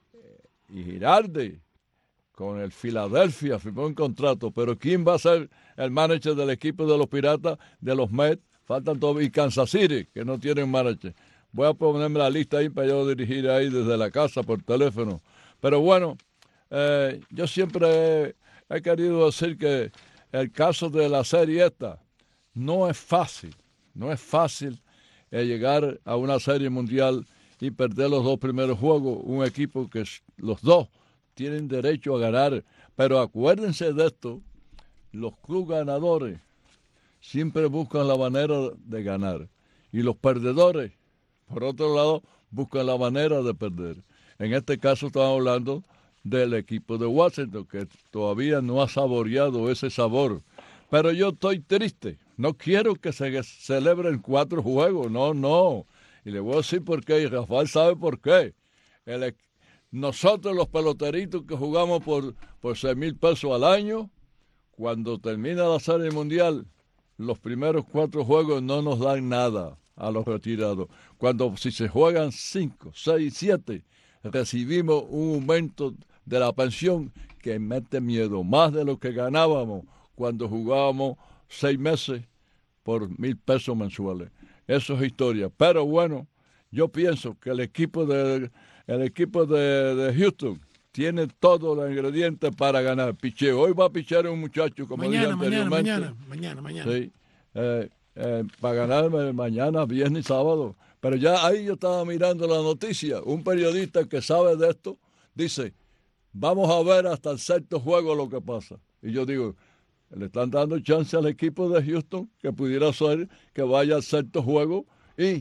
y Girardi, con el Philadelphia, firmó un contrato, pero ¿quién va a ser el manager del equipo de los Piratas, de los Mets? Faltan todos, y Kansas City, que no tienen manager. Voy a ponerme la lista ahí para yo dirigir ahí desde la casa por teléfono. Pero bueno, eh, yo siempre he, he querido decir que el caso de la serie esta no es fácil, no es fácil eh, llegar a una serie mundial y perder los dos primeros juegos, un equipo que los dos tienen derecho a ganar, pero acuérdense de esto, los clubes ganadores siempre buscan la manera de ganar y los perdedores, por otro lado, buscan la manera de perder. En este caso estamos hablando del equipo de Washington, que todavía no ha saboreado ese sabor, pero yo estoy triste, no quiero que se celebren cuatro juegos, no, no, y le voy a decir por qué, y Rafael sabe por qué. El Nosotros los peloteritos que jugamos por, por seis mil pesos al año, cuando termina la serie mundial, los primeros cuatro juegos no nos dan nada a los retirados. Cuando si se juegan cinco, seis, siete, recibimos un aumento de la pensión que mete miedo, más de lo que ganábamos cuando jugábamos seis meses por mil pesos mensuales. Eso es historia. Pero bueno, yo pienso que el equipo de... El equipo de, de Houston tiene todos los ingredientes para ganar. Picheo. Hoy va a pichar un muchacho, como mañana, dije anteriormente. Mañana, mañana, mañana. Sí, eh, eh, para ganar mañana, viernes y sábado. Pero ya ahí yo estaba mirando la noticia. Un periodista que sabe de esto dice, vamos a ver hasta el sexto juego lo que pasa. Y yo digo, le están dando chance al equipo de Houston que pudiera ser que vaya al sexto juego y,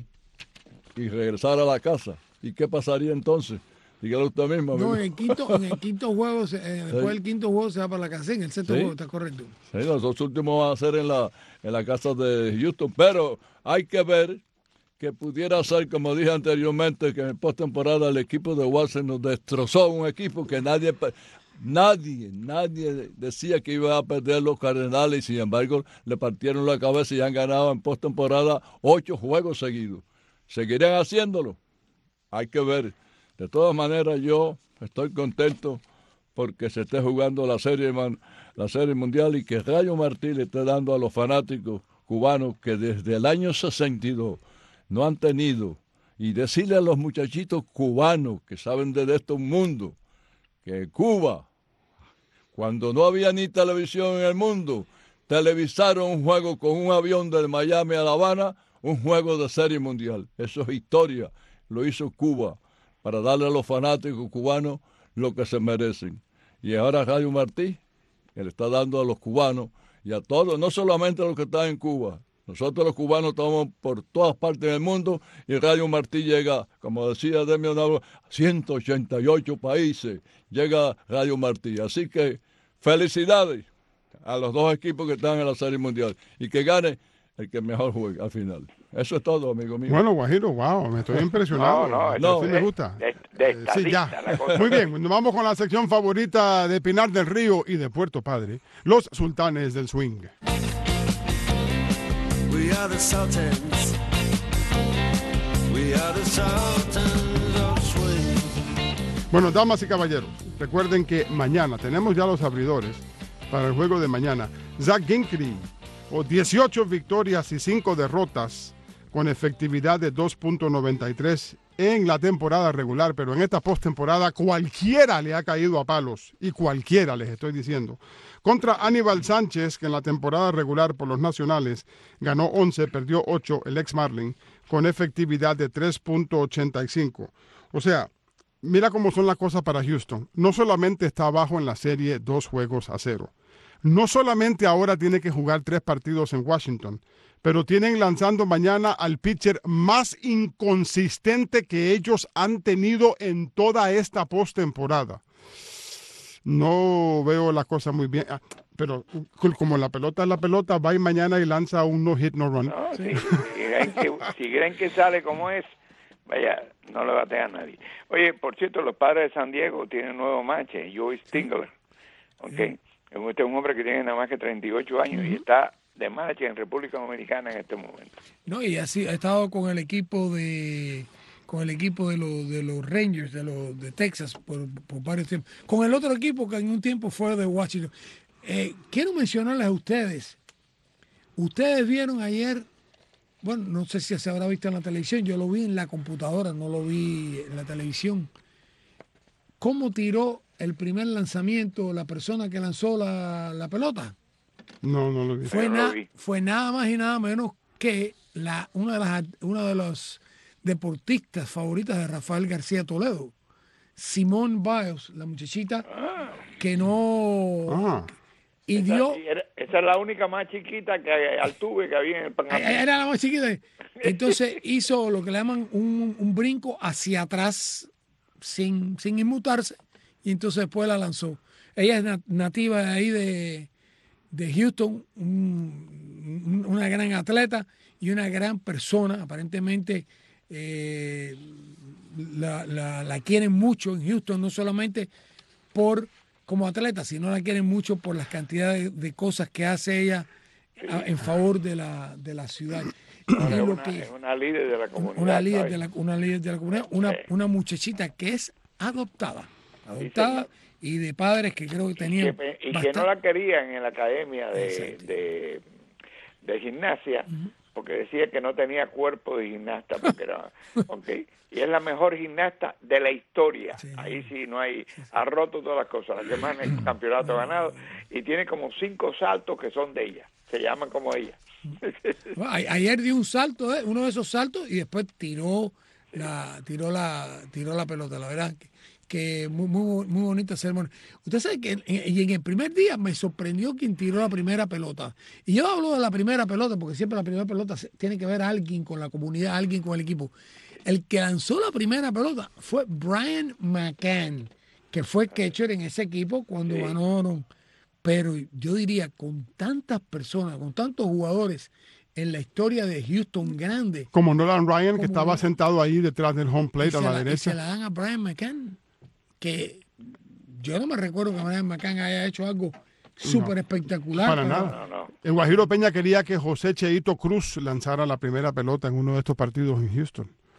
y regresar a la casa. ¿Y qué pasaría entonces? Dígalo usted mismo. Amigo. No, en el quinto, en el quinto juego, se, eh, después sí. del quinto juego se va para la casa. En el sexto ¿Sí? juego está correcto. Sí, los dos últimos van a ser en la, en la casa de Houston. Pero hay que ver que pudiera ser, como dije anteriormente, que en postemporada el equipo de Washington nos destrozó un equipo que nadie, nadie, nadie decía que iba a perder los Cardenales y sin embargo le partieron la cabeza y han ganado en postemporada ocho juegos seguidos. ¿Seguirán haciéndolo? Hay que ver. De todas maneras, yo estoy contento porque se esté jugando la serie, man, la serie mundial y que Rayo Martí le esté dando a los fanáticos cubanos que desde el año sesenta y dos no han tenido, y decirle a los muchachitos cubanos que saben de esto un mundo, que Cuba, cuando no había ni televisión en el mundo, televisaron un juego con un avión de Miami a La Habana, un juego de serie mundial. Eso es historia, lo hizo Cuba, para darle a los fanáticos cubanos lo que se merecen. Y ahora Rayo Martí, que le está dando a los cubanos y a todos, no solamente a los que están en Cuba. Nosotros los cubanos estamos por todas partes del mundo y Rayo Martí llega, como decía Demian Abro, a ciento ochenta y ocho países, llega Rayo Martí. Así que felicidades a los dos equipos que están en la Serie Mundial y que gane el que mejor juegue al final. Eso es todo, amigo mío. Bueno, Guajiro, wow, me estoy impresionado. No, no, no, sí de, me gusta. De, de eh, sí, ya. Muy bien, nos vamos con la sección favorita de Pinar del Río y de Puerto Padre, los sultanes del swing. We are the sultans. We are the sultans of swing. Bueno, damas y caballeros, recuerden que mañana tenemos ya los abridores para el juego de mañana. Zach Ginkley, o dieciocho victorias y cinco derrotas con efectividad de dos punto noventa y tres en la temporada regular, pero en esta postemporada cualquiera le ha caído a palos, y cualquiera les estoy diciendo. Contra Aníbal Sánchez, que en la temporada regular por los Nacionales ganó once, perdió ocho, el ex Marlin, con efectividad de tres punto ochenta y cinco. O sea, mira cómo son las cosas para Houston. No solamente está abajo en la serie dos juegos a cero. No solamente ahora tiene que jugar tres partidos en Washington, pero tienen lanzando mañana al pitcher más inconsistente que ellos han tenido en toda esta postemporada. No veo la cosa muy bien, pero como la pelota es la pelota, va y mañana y lanza un no-hit, no-run. No, sí, si, creen que, si creen que sale como es, vaya, no le batea a nadie. Oye, por cierto, los Padres de San Diego tienen un nuevo match, Joey Stingler, ¿ok? Este es un hombre que tiene nada más que treinta y ocho años uh-huh. y está de marcha en República Dominicana en este momento. No, y así ha estado con el equipo de con el equipo de los de los Rangers de los de Texas por, por varios tiempos. Con el otro equipo que en un tiempo fue de Washington. Eh, quiero mencionarles a ustedes. Ustedes vieron ayer, bueno, no sé si se habrá visto en la televisión, yo lo vi en la computadora, no lo vi en la televisión. ¿Cómo tiró el primer lanzamiento la persona que lanzó la, la pelota? No, no lo vi. Fue, na, fue nada más y nada menos que la, una, de las, una de los deportistas favoritas de Rafael García Toledo, Simone Biles, la muchachita ah. que no... Ah. Y esa, dio... Era, esa es la única más chiquita que Altuve que había en el Panamá. Era la más chiquita. Entonces hizo lo que le llaman un, un brinco hacia atrás sin, sin inmutarse. Y entonces después la lanzó. Ella es nativa de ahí de, de Houston, un, una gran atleta y una gran persona. Aparentemente eh, la, la, la quieren mucho en Houston, no solamente por como atleta, sino la quieren mucho por las cantidades de cosas que hace ella a, en favor de la, de la ciudad. Es una, que, es una líder de la comunidad. Una líder de la, una líder de la comunidad, una, sí. una muchachita que es adoptada. adoptada sí, y de padres que creo que tenían y que, y que no la querían en la academia de, de, de gimnasia uh-huh. porque decía que no tenía cuerpo de gimnasta porque era okay. Y es la mejor gimnasta de la historia sí. Ahí sí no hay sí, sí. Ha roto todas las cosas, la que más en el campeonato ha ganado y tiene como cinco saltos que son de ella, se llaman como ella. Bueno, ayer dio un salto, ¿eh? uno de esos saltos y después tiró la tiró la tiró la pelota, la verdad que que muy, muy, muy bonita ceremonia. Usted sabe que en, en, en el primer día me sorprendió quien tiró la primera pelota. Y yo hablo de la primera pelota porque siempre la primera pelota tiene que ver a alguien con la comunidad, alguien con el equipo. El que lanzó la primera pelota fue Brian McCann, que fue catcher en ese equipo cuando sí. ganaron. Pero yo diría, con tantas personas, con tantos jugadores en la historia de Houston grande. Como Nolan Ryan, que estaba no, sentado ahí detrás del home plate a la, la derecha. Y se la dan a Brian McCann, que yo no me recuerdo que Brian McCann haya hecho algo súper no, espectacular. Para pero... nada. No, no. El Guajiro Peña quería que José Cheito Cruz lanzara la primera pelota en uno de estos partidos en Houston.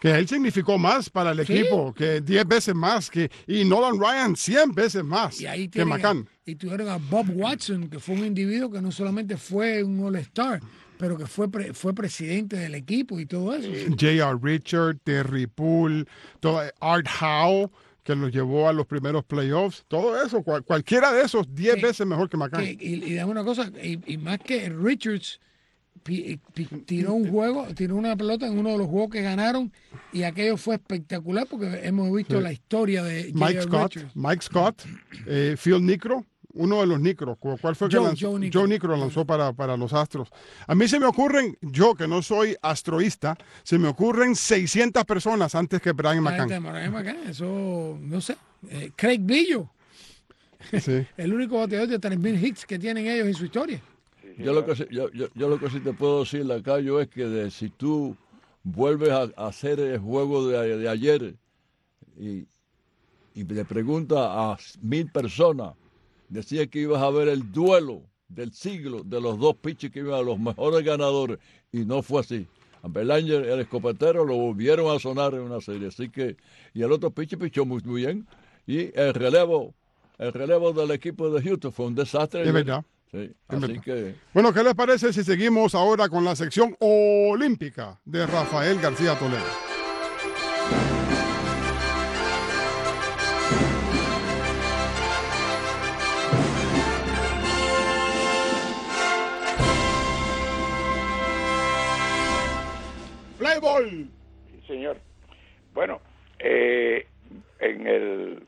que él significó más para el Sí. equipo, que diez veces más, que y Nolan Ryan cien veces más Y ahí que tienen a- McCann. y tuvieron a Bob Watson, que fue un individuo que no solamente fue un All-Star, pero que fue pre- fue presidente del equipo y todo eso. J R. Richard, Terry Poole, todo- Art Howe, que los llevó a los primeros playoffs. Todo eso, cual- cualquiera de esos, diez Que- veces mejor que McCann. Que- y, y dame una cosa, y, y más que Richards pi- pi- tiró un juego, tiró una pelota en uno de los juegos que ganaron y aquello fue espectacular porque hemos visto Sí. la historia de J Mike R. Scott, Richards. Mike Scott, eh, Phil Nicro, uno de los Nicro. ¿Cu- ¿Cuál fue que Joe- lanzó? Joe Nicro. Joe Nicro lanzó para, para los Astros. A mí se me ocurren, yo que no soy astroísta, se me ocurren seiscientas personas antes que Brian La gente de McCann. Brian McCann, eso, no sé. Eh, Craig Billo, Sí. el único bateador de tres mil hits que tienen ellos en su historia. Yo lo que sí, yo, yo, yo lo que sí te puedo decir, Lacayo, es que de, si tú vuelves a, a hacer el juego de, de ayer y, y le preguntas a mil personas, decía que ibas a ver el duelo del siglo de los dos pitchers que iban a los mejores ganadores, y no fue así. A Belanger, el escopetero, lo volvieron a sonar en una serie, así que, y el otro pitcher pichó muy, muy bien, y el relevo, el relevo del equipo de Houston fue un desastre. Es verdad. Sí, Es así verdad. que... Bueno, ¿qué les parece si seguimos ahora con la sección olímpica de Rafael García Toledo? Play ball. Sí, señor. Bueno, eh, en el,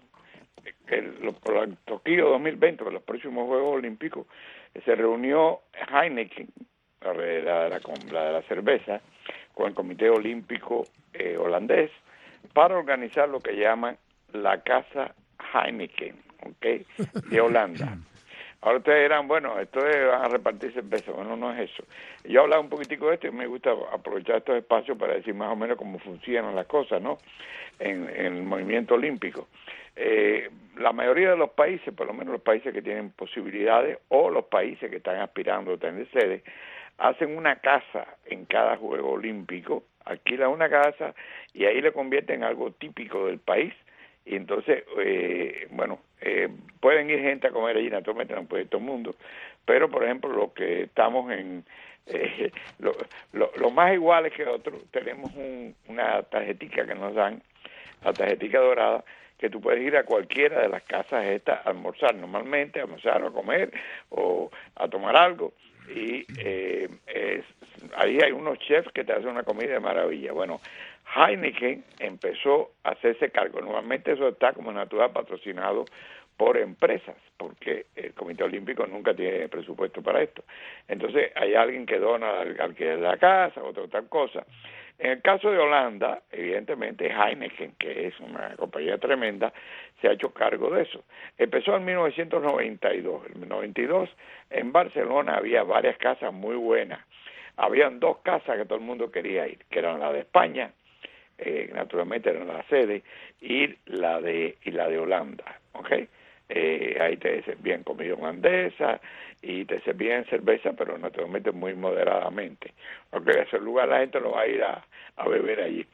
el, lo- por el Tokio dos mil veinte, por los próximos Juegos Olímpicos, eh, se reunió Heineken, la de la, la, con- la de la cerveza, con el Comité Olímpico eh, holandés, para organizar lo que llaman la Casa Heineken, ¿ok?, de Holanda. Ahora ustedes dirán, bueno, esto es, van a repartir cerveza. Bueno, no es eso. Yo he hablado un poquitico de esto y me gusta aprovechar estos espacios para decir más o menos cómo funcionan las cosas, ¿no?, en, en el movimiento olímpico. Eh, la mayoría de los países, por lo menos los países que tienen posibilidades o los países que están aspirando a tener sede, hacen una casa en cada Juego Olímpico, alquilan una casa y ahí le convierten en algo típico del país. Y entonces, eh, bueno, eh, pueden ir gente a comer allí, naturalmente no puede ir todo el mundo, pero por ejemplo, los que estamos en, eh, lo, lo, lo más iguales que otros, tenemos un, una tarjetica que nos dan, la tarjetica dorada, que tú puedes ir a cualquiera de las casas estas a almorzar, normalmente a almorzar o a comer o a tomar algo, y eh, es, ahí hay unos chefs que te hacen una comida de maravilla. Bueno, Heineken empezó a hacerse cargo. Normalmente eso está como natural patrocinado por empresas, porque el Comité Olímpico nunca tiene presupuesto para esto. Entonces hay alguien que dona al alquiler de la casa, otro tal cosa. En el caso de Holanda, evidentemente Heineken, que es una compañía tremenda, se ha hecho cargo de eso. Empezó en mil novecientos noventa y dos. En noventa y dos en Barcelona había varias casas muy buenas. Habían dos casas que todo el mundo quería ir, que eran la de España, eh, naturalmente era la sede, y la de y la de Holanda, ¿ok? Eh, ahí te servían comida holandesa y te servían cerveza, pero naturalmente muy moderadamente, porque en ese lugar la gente lo va a ir a, a beber allí.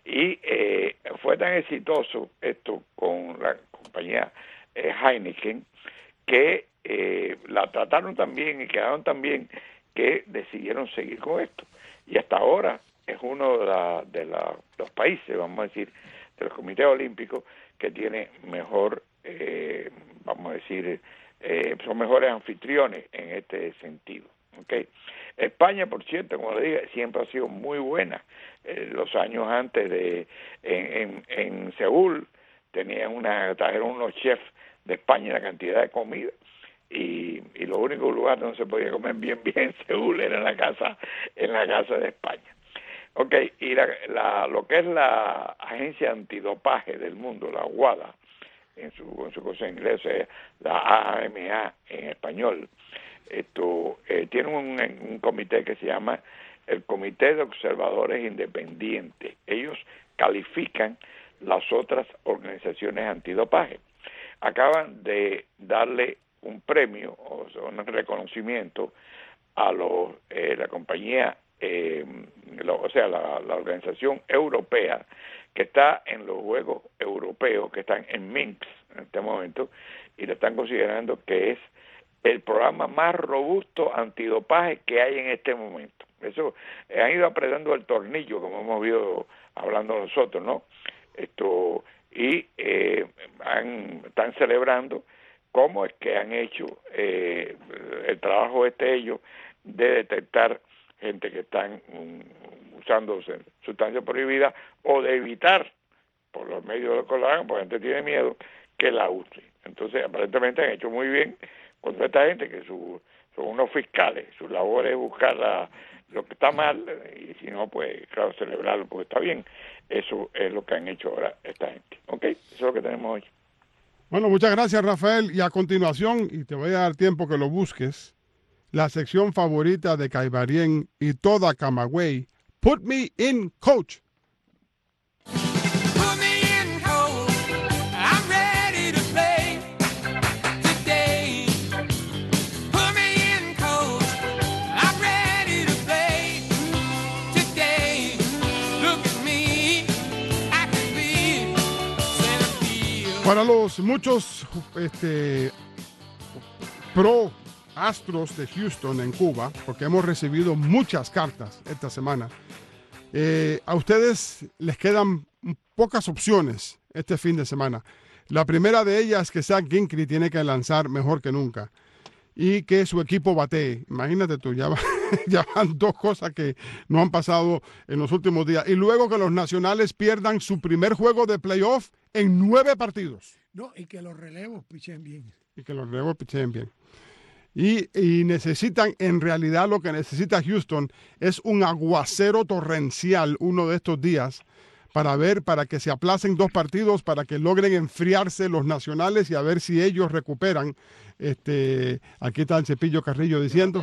Y eh, fue tan exitoso esto con la compañía eh, Heineken que eh, la trataron tan bien y quedaron tan bien que decidieron seguir con esto. Y hasta ahora es uno de, la, de la, los países, vamos a decir, de los comités olímpicos que tiene mejor, eh, vamos a decir, eh, son mejores anfitriones en este sentido. ¿Okay? España, por cierto, como le dije, siempre ha sido muy buena. Eh, los años antes de, en, en, en Seúl, tenían una, trajeron unos chefs de España la cantidad de comida. Y, y los únicos lugares donde se podía comer bien bien en Seúl era en la casa en la casa de España. Okay, y la, la, lo que es la agencia antidopaje del mundo, la WADA, en su, en su cosa en inglés, es la A M A en español, esto eh, tiene un, un comité que se llama el Comité de Observadores Independientes. Ellos califican las otras organizaciones antidopaje. Acaban de darle un premio o sea, un reconocimiento a los, eh, la compañía eh, lo, o sea, la, la organización europea que está en los Juegos Europeos, que están en Minsk en este momento, y lo están considerando que es el programa más robusto antidopaje que hay en este momento. Eso, eh, han ido apretando el tornillo, como hemos ido hablando nosotros, ¿no? Esto, y eh, han, están celebrando cómo es que han hecho eh, el trabajo este ellos de detectar gente que están um, usando sustancias prohibidas o de evitar por los medios de que lo hagan, porque la gente tiene miedo que la use. Entonces, aparentemente han hecho muy bien contra esta gente que su, son unos fiscales, su labor es buscar la, lo que está mal y si no, pues claro, celebrarlo porque está bien. Eso es lo que han hecho ahora esta gente. ¿Ok? Eso es lo que tenemos hoy. Bueno, muchas gracias, Rafael. Y a continuación, y te voy a dar tiempo que lo busques, la sección favorita de Caibarien y toda Camagüey, Put Me in Coach. Put me in, coach. I'm ready to play today. Put me in, coach. I'm ready to play today. Look at me, I can be center field. Para los muchos este, pro Astros de Houston en Cuba, porque hemos recibido muchas cartas esta semana, eh, a ustedes les quedan pocas opciones este fin de semana. La primera de ellas es que Zach Greinke tiene que lanzar mejor que nunca y que su equipo batee. Imagínate tú, ya, va, ya van dos cosas que no han pasado en los últimos días. Y luego que los nacionales pierdan su primer juego de playoff en nueve partidos. No, y que los relevos pichen bien. Y que los relevos pichen bien. Y, y necesitan, en realidad lo que necesita Houston es un aguacero torrencial uno de estos días para ver, para que se aplacen dos partidos, para que logren enfriarse los nacionales y a ver si ellos recuperan. Este, aquí está el Cepillo Carrillo diciendo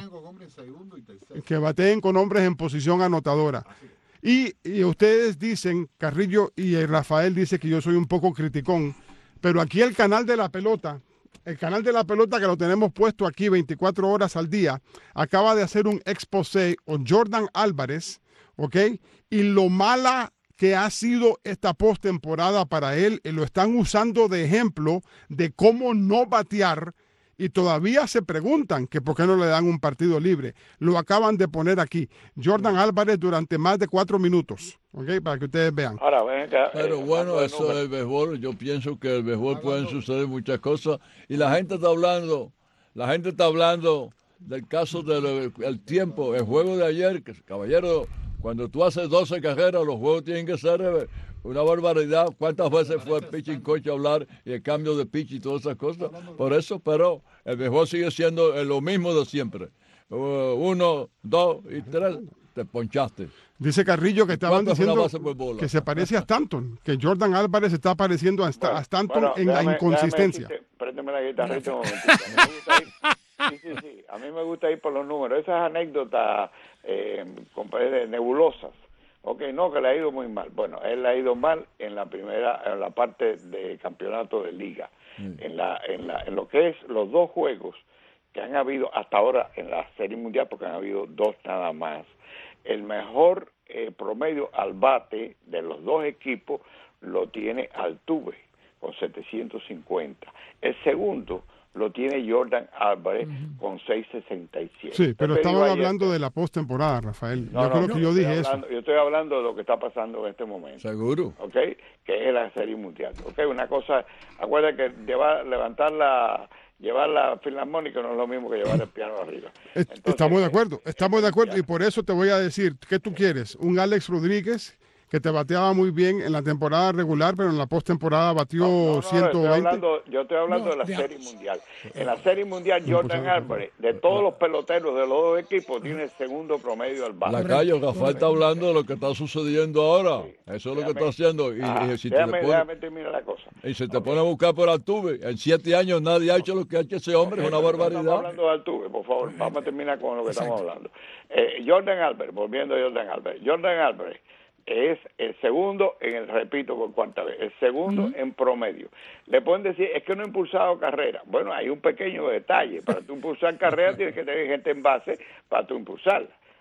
que bateen con hombres en posición anotadora. Y, y ustedes dicen, Carrillo y Rafael dice que yo soy un poco criticón, pero aquí el canal de la pelota, el canal de la pelota que lo tenemos puesto aquí veinticuatro horas al día, acaba de hacer un exposé con Jordan Álvarez, ¿ok? Y lo mala que ha sido esta postemporada para él, y lo están usando de ejemplo de cómo no batear, y todavía se preguntan que por qué no le dan un partido libre. Lo acaban de poner aquí. Jordan Álvarez durante más de cuatro minutos, ¿ok? Para que ustedes vean. Ahora, ven acá, Pero eh, bueno, de eso del béisbol, yo pienso que el béisbol pueden suceder muchas cosas y la gente está hablando, la gente está hablando del caso del el tiempo, el juego de ayer, que caballero, cuando tú haces doce carreras, los juegos tienen que ser eh, una barbaridad. ¿Cuántas veces fue el pitching coach a hablar y el cambio de pitch y todas esas cosas? Por eso, pero el béisbol sigue siendo lo mismo de siempre. Uh, uno, dos y tres, te ponchaste. Dice Carrillo que estaban ¿Cuántas diciendo bases por bola? que se parece a Stanton, que Jordan Álvarez está pareciendo a, Sta- Bueno, a Stanton bueno, en déjame- la inconsistencia. déjame decirte, préndeme la guitarrita un momentito. A mí me gusta ir- Sí, sí, sí. A mí me gusta ir por los números. Esas anécdotas eh, compa- nebulosas. Ok, no, que le ha ido muy mal. Bueno, él le ha ido mal en la primera, en la parte de campeonato de liga. Mm. En, la, en, la, en lo que es los dos juegos que han habido hasta ahora en la Serie Mundial, porque han habido dos nada más. El mejor eh, promedio al bate de los dos equipos lo tiene Altuve, con setecientos cincuenta. El segundo lo tiene Jordan Álvarez uh-huh. con seiscientos sesenta y siete. Sí, pero estaban hablando de la postemporada, Rafael. No, yo no, creo no, que yo dije hablando, eso. Yo estoy hablando de lo que está pasando en este momento. Seguro. ¿Ok? Que es la Serie Mundial. ¿Ok? Una cosa, acuérdate que llevar, levantar la... Llevar la filarmónica no es lo mismo que llevar el piano arriba. Entonces, estamos de acuerdo, estamos de acuerdo. Y por eso te voy a decir, ¿qué tú quieres? Un Alex Rodríguez que te bateaba muy bien en la temporada regular, pero en la postemporada batió no, no, no, ciento veinte. Estoy hablando, yo estoy hablando no, de la de... Serie Mundial. En la Serie Mundial, Jordan Álvarez, de todos los peloteros de los dos equipos, tiene el segundo promedio al bate. La calle, Rafael está hablando de lo que está sucediendo ahora. Sí. Eso es lo déjame, que está haciendo. Y, ah, y si déjame, te pone, déjame terminar la cosa. Y se te okay. pone a buscar por Altuve. En siete años nadie ha hecho lo que ha hecho ese hombre. Okay, es una barbaridad. Estamos hablando de Altuve, por favor. Vamos a terminar con lo que Exacto. estamos hablando. Eh, Jordan Álvarez, volviendo a Jordan Álvarez. Jordan Álvarez es el segundo, en el repito por cuarta vez, el segundo uh-huh. en promedio. Le pueden decir, es que no ha impulsado carrera. Bueno, hay un pequeño detalle. Para tú impulsar carrera tienes que tener gente en base para tú impulsarla.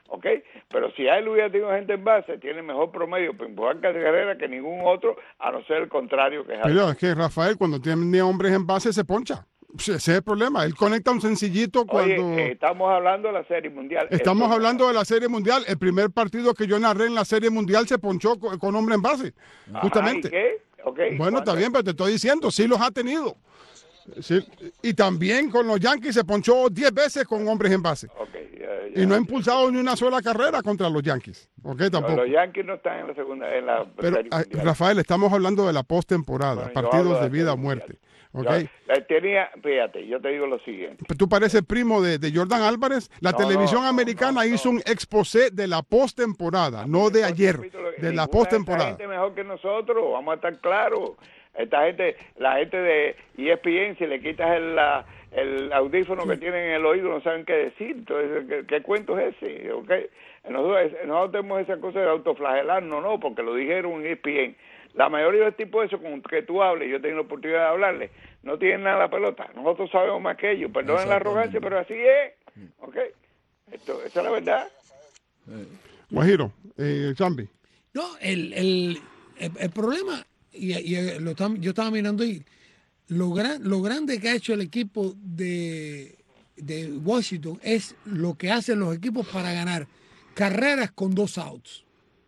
¿ok? Pero si hay hubiera tenido gente en base, tiene mejor promedio para empujar carrera que ningún otro, a no ser el contrario que es Pero es que Rafael, cuando tiene hombres en base, se poncha. Ese es el problema. Él conecta un sencillito cuando... Oye, eh, estamos hablando de la Serie Mundial. Estamos Esto- hablando de la Serie Mundial. El primer partido que yo narré en la Serie Mundial se ponchó con, con hombre en base, Ajá, justamente. ¿y qué? Okay, Bueno, está ¿cuándo? bien, pero te estoy diciendo, sí los ha tenido. Sí, y también con los Yankees se ponchó diez veces con hombres en base. Okay, ya, ya. Y no ha impulsado ni una sola carrera contra los Yankees. ¿Ok? No, Tampoco. los Yankees no están en la segunda, en la Pero, Serie ah, Mundial. Rafael, estamos hablando de la postemporada, Bueno, yo hablo partidos de de vida la o Serie muerte. ¿Ok? Yo, eh, tenía, fíjate, yo te digo lo siguiente. Tú pareces primo de, de Jordan Álvarez. La No, televisión no, no, americana no, no. hizo un exposé de la postemporada, no de ayer, Capítulo, de la ninguna postemporada. esa gente mejor que nosotros, vamos a estar claros. Esta gente, la gente de E S P N, si le quitas el, la- el audífono que tienen en el oído, no saben qué decir. Entonces, ¿qué, qué cuento es ese? ¿Okay? Nosotros, nosotros tenemos esa cosa de autoflagelarnos, no, porque lo dijeron en E S P N. La mayoría de los tipos de eso con que tú hables, yo tengo la oportunidad de hablarles, no tienen nada la pelota. Nosotros sabemos más que ellos. Perdonen la arrogancia, pero así es. ¿Ok? Esto, esa es la verdad. Guajiro, eh, Chambi. No, el, el, el, el problema, y, y lo tam- yo estaba mirando ahí, lo, gran, lo grande que ha hecho el equipo de, de Washington es lo que hacen los equipos para ganar carreras con dos outs.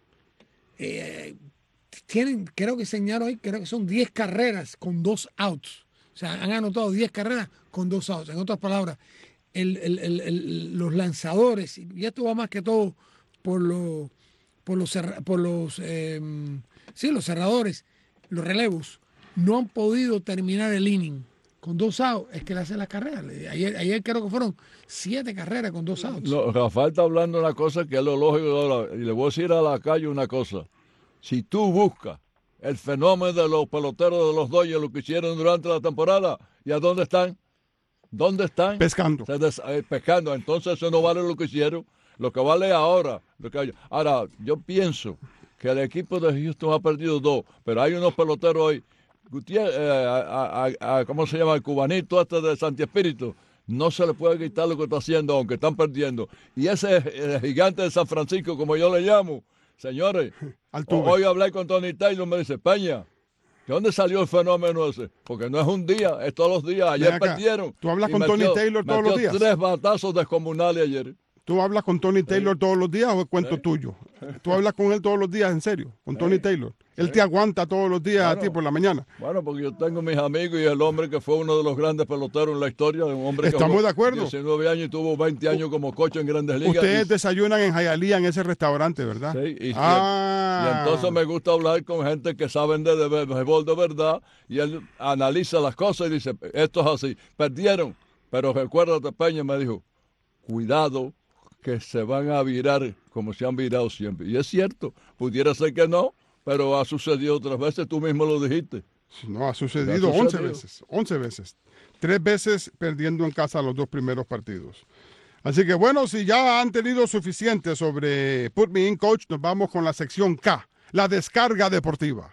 Eh, tienen, creo que señalaron ahí, creo que son diez carreras con dos outs. O sea, han anotado diez carreras con dos outs. En otras palabras, el, el, el, el, los lanzadores, y esto va más que todo por los por los cerra- por los eh, sí, los cerradores, los relevos, no han podido terminar el inning con dos outs, es que le hacen las carreras. Ayer, ayer creo que fueron siete carreras con dos outs. No, Rafael está hablando de una cosa que es lo lógico ahora. Y le voy a decir a la calle una cosa. Si tú buscas el fenómeno de los peloteros de los Dodgers, lo que hicieron durante la temporada, ¿y a dónde están? ¿Dónde están? Pescando. Se des- eh, pescando. Entonces eso no vale lo que hicieron. Lo que vale ahora. Lo que hay- Ahora, yo pienso que el equipo de Houston ha perdido dos, pero hay unos peloteros hoy. Gutiérrez, eh, a- a- a- ¿cómo se llama? El cubanito este de Santi Espíritu. No se le puede quitar lo que está haciendo, aunque están perdiendo. Y ese eh, gigante de San Francisco, como yo le llamo, señores, Altuve. hoy hablé con Tony Taylor, me dice, Peña, ¿de dónde salió el fenómeno ese? Porque no es un día, es todos los días. Ayer Ven acá, perdieron. ¿tú hablas y con Tony Taylor todos los metió días? tres batazos descomunales ayer. ¿Tú hablas con Tony Taylor todos los días o es cuento tuyo? ¿Tú hablas con él todos los días, en serio? Con Tony Taylor. Él te aguanta todos los días a Claro. ti por la mañana. Bueno, porque yo tengo mis amigos y el hombre que fue uno de los grandes peloteros en la historia, un hombre que Estamos jugó de acuerdo. diecinueve años y tuvo veinte años como coach en Grandes Ligas. Ustedes y- desayunan en Hialeah, en ese restaurante, ¿verdad? Sí, y, y- ah. y entonces me gusta hablar con gente que saben de, de béisbol de verdad y él analiza las cosas y dice, esto es así, perdieron, pero recuérdate, Peña me dijo, cuidado que se van a virar como se han virado siempre. Y es cierto, pudiera ser que no, pero ha sucedido otras veces, tú mismo lo dijiste. No, ha sucedido Ha sucedido. once veces. once veces. Tres veces perdiendo en casa los dos primeros partidos. Así que bueno, si ya han tenido suficiente sobre Put Me In Coach, nos vamos con la sección K, la descarga deportiva.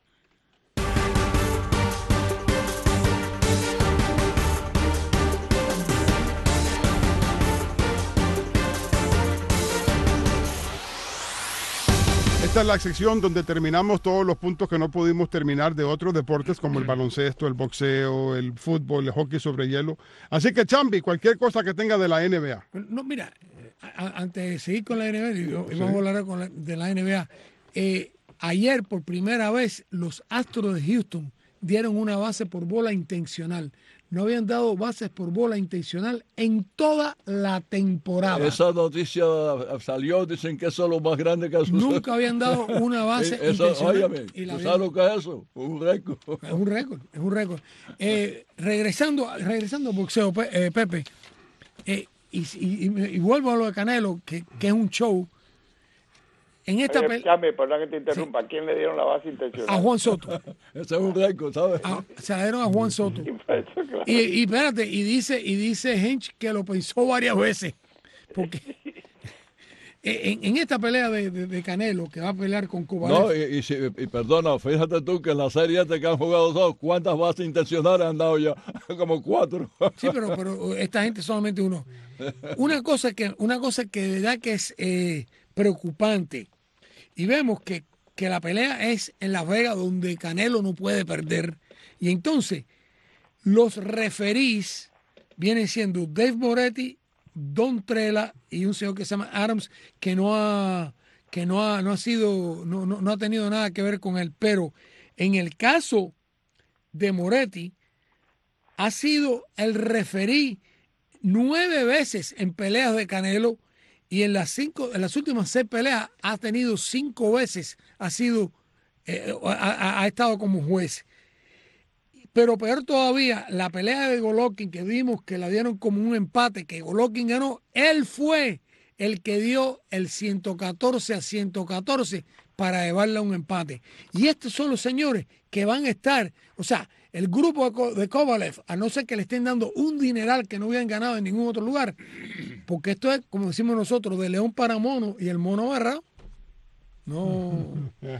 Esta es la sección donde terminamos todos los puntos que no pudimos terminar de otros deportes como el baloncesto, el boxeo, el fútbol, el hockey sobre hielo. Así que, Chambi, cualquier cosa que tenga de la N B A. No, mira, a- a- antes de seguir con la N B A, y, y vamos a hablar con la- de la N B A. eh, ayer, por primera vez, los Astros de Houston dieron una base por bola intencional. No habían dado bases por bola intencional en toda la temporada. Esa noticia salió, dicen que eso es lo más grande que ha sucedido. Nunca habían dado una base Eh, eso, intencional. óyeme, y la ¿tú habían- sabes lo que es eso? Un récord. Es un récord, es un récord. Eh, regresando, regresando al boxeo, Pe- eh, Pepe, eh, y, y- y- y vuelvo a lo de Canelo, que, que es un show. En esta Oye, pelea, Chame, perdón que te interrumpa. ¿A quién le dieron la base intencional? a Juan Soto. Ese es un récord, ¿sabes? A- se la dieron a Juan Soto. Eso, claro. Y, y espérate, y dice, y dice Hench que lo pensó varias veces. Porque En, en esta pelea de, de, de Canelo, que va a pelear con Kovalev. No, y, y, si- y perdona, fíjate tú que en la serie esta que han jugado dos, ¿cuántas bases intencionales han dado ya? Como cuatro. Sí, pero, pero esta gente solamente uno. Una cosa que, una cosa que de verdad que es eh, preocupante. Y vemos que, que la pelea es en Las Vegas, donde Canelo no puede perder. Y entonces, los referís vienen siendo Dave Moretti, Don Trela y un señor que se llama Adams, que no ha, que no ha, no ha sido, no, no, no ha tenido nada que ver con él. Pero en el caso de Moretti, ha sido el referí nueve veces en peleas de Canelo y en las cinco, en las últimas seis peleas ha tenido cinco veces, ha sido, eh, ha, ha estado como juez. Pero peor todavía, la pelea de Golovkin, que vimos que la dieron como un empate, que Golovkin ganó, él fue el que dio el ciento catorce a ciento catorce para llevarla a un empate. Y estos son los señores que van a estar, o sea, el grupo de Ko- de Kovalev, a no ser que le estén dando un dineral que no hubieran ganado en ningún otro lugar, porque esto es, como decimos nosotros, de león para mono y el mono agarrado. No,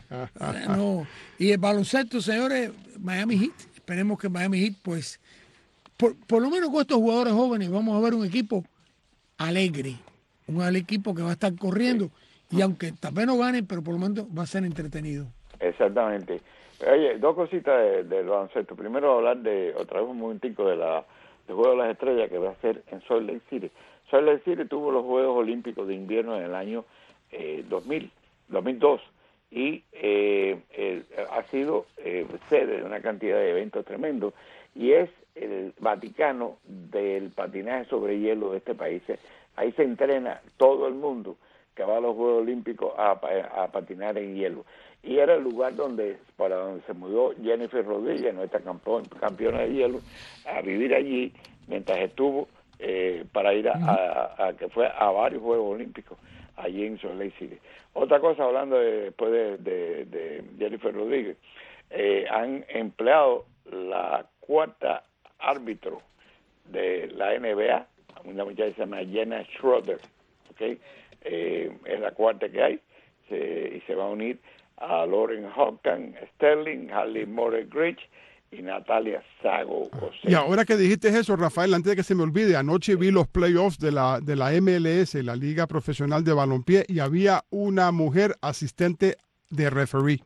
no. Y el baloncesto, señores, Miami Heat. Esperemos que Miami Heat, pues, por, por lo menos con estos jugadores jóvenes, vamos a ver un equipo alegre, un equipo que va a estar corriendo y aunque tal vez no ganen, pero por lo menos va a ser entretenido. Exactamente. Oye, dos cositas de- del baloncesto. Primero hablar de, otra vez un momentico, de la del Juego de las Estrellas que va a ser en Salt Lake City. Salt Lake City tuvo los Juegos Olímpicos de Invierno en el año eh, dos mil, dos mil dos y eh, eh, ha sido eh, sede de una cantidad de eventos tremendos y es el Vaticano del patinaje sobre hielo de este país. Ahí se entrena todo el mundo que va a los Juegos Olímpicos a, a patinar en hielo. Y era el lugar donde para donde se mudó Jennifer Rodríguez, nuestra campo- campeona de hielo, a vivir allí mientras estuvo eh, para ir a, a- a que fue a varios Juegos Olímpicos allí en Salt Lake City. Otra cosa, hablando de- después de, de- de Jennifer Rodríguez, eh, han empleado la cuarta árbitro de la N B A, una muchacha que se llama Jenna Schroeder, ¿ok? Eh, es la cuarta que hay, se- y se va a unir a Lauren Houghton Sterling, Harley Morris Grich y Natalia Sago. Y ahora que dijiste eso, Rafael, antes de que se me olvide, anoche vi los playoffs de la, de la M L S, la Liga Profesional de Balompié, y había una mujer asistente de referee.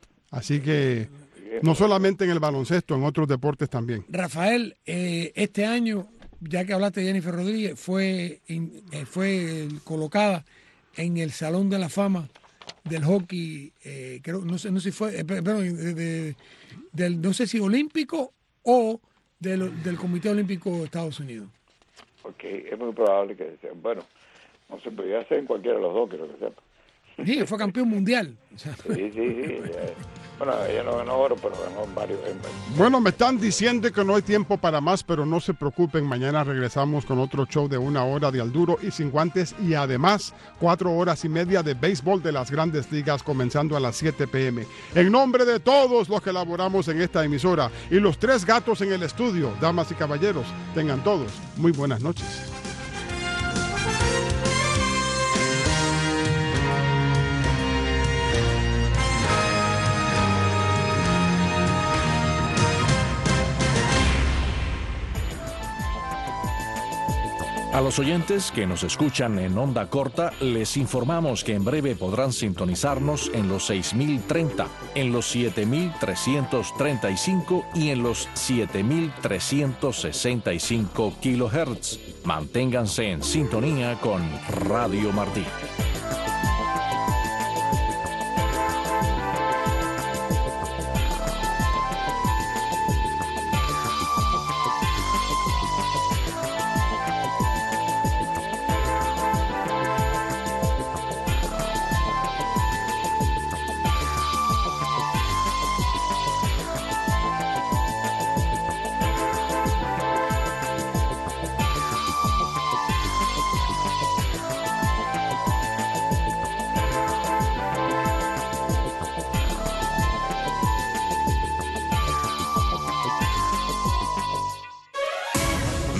Así que no solamente en el baloncesto, en otros deportes también. Rafael, eh, este año, ya que hablaste de Jennifer Rodríguez, fue, in- eh, fue colocada en el Salón de la Fama del hockey, eh, creo, no sé, no sé si fue, eh, pe- perdón, de- de- del, no sé si olímpico o del, del Comité Olímpico de Estados Unidos. Ok, es muy probable que sea. Bueno, no se podría hacer en cualquiera de los dos, quiero que sepa. Sí, fue campeón mundial. O sea, Sí, sí, sí. ella- bueno, ella no ganó oro, pero ganó en varios. en varios. Bueno, me están diciendo que no hay tiempo para más, pero no se preocupen, mañana regresamos con otro show de una hora de Al Duro y Sin Guantes y además cuatro horas y media de béisbol de las Grandes Ligas comenzando a las siete p m En nombre de todos los que laboramos en esta emisora y los tres gatos en el estudio, damas y caballeros, tengan todos muy buenas noches. A los oyentes que nos escuchan en onda corta, les informamos que en breve podrán sintonizarnos en los seis mil treinta, en los siete mil trescientos treinta y cinco y en los siete mil trescientos sesenta y cinco kilohertz. Manténganse en sintonía con Radio Martí.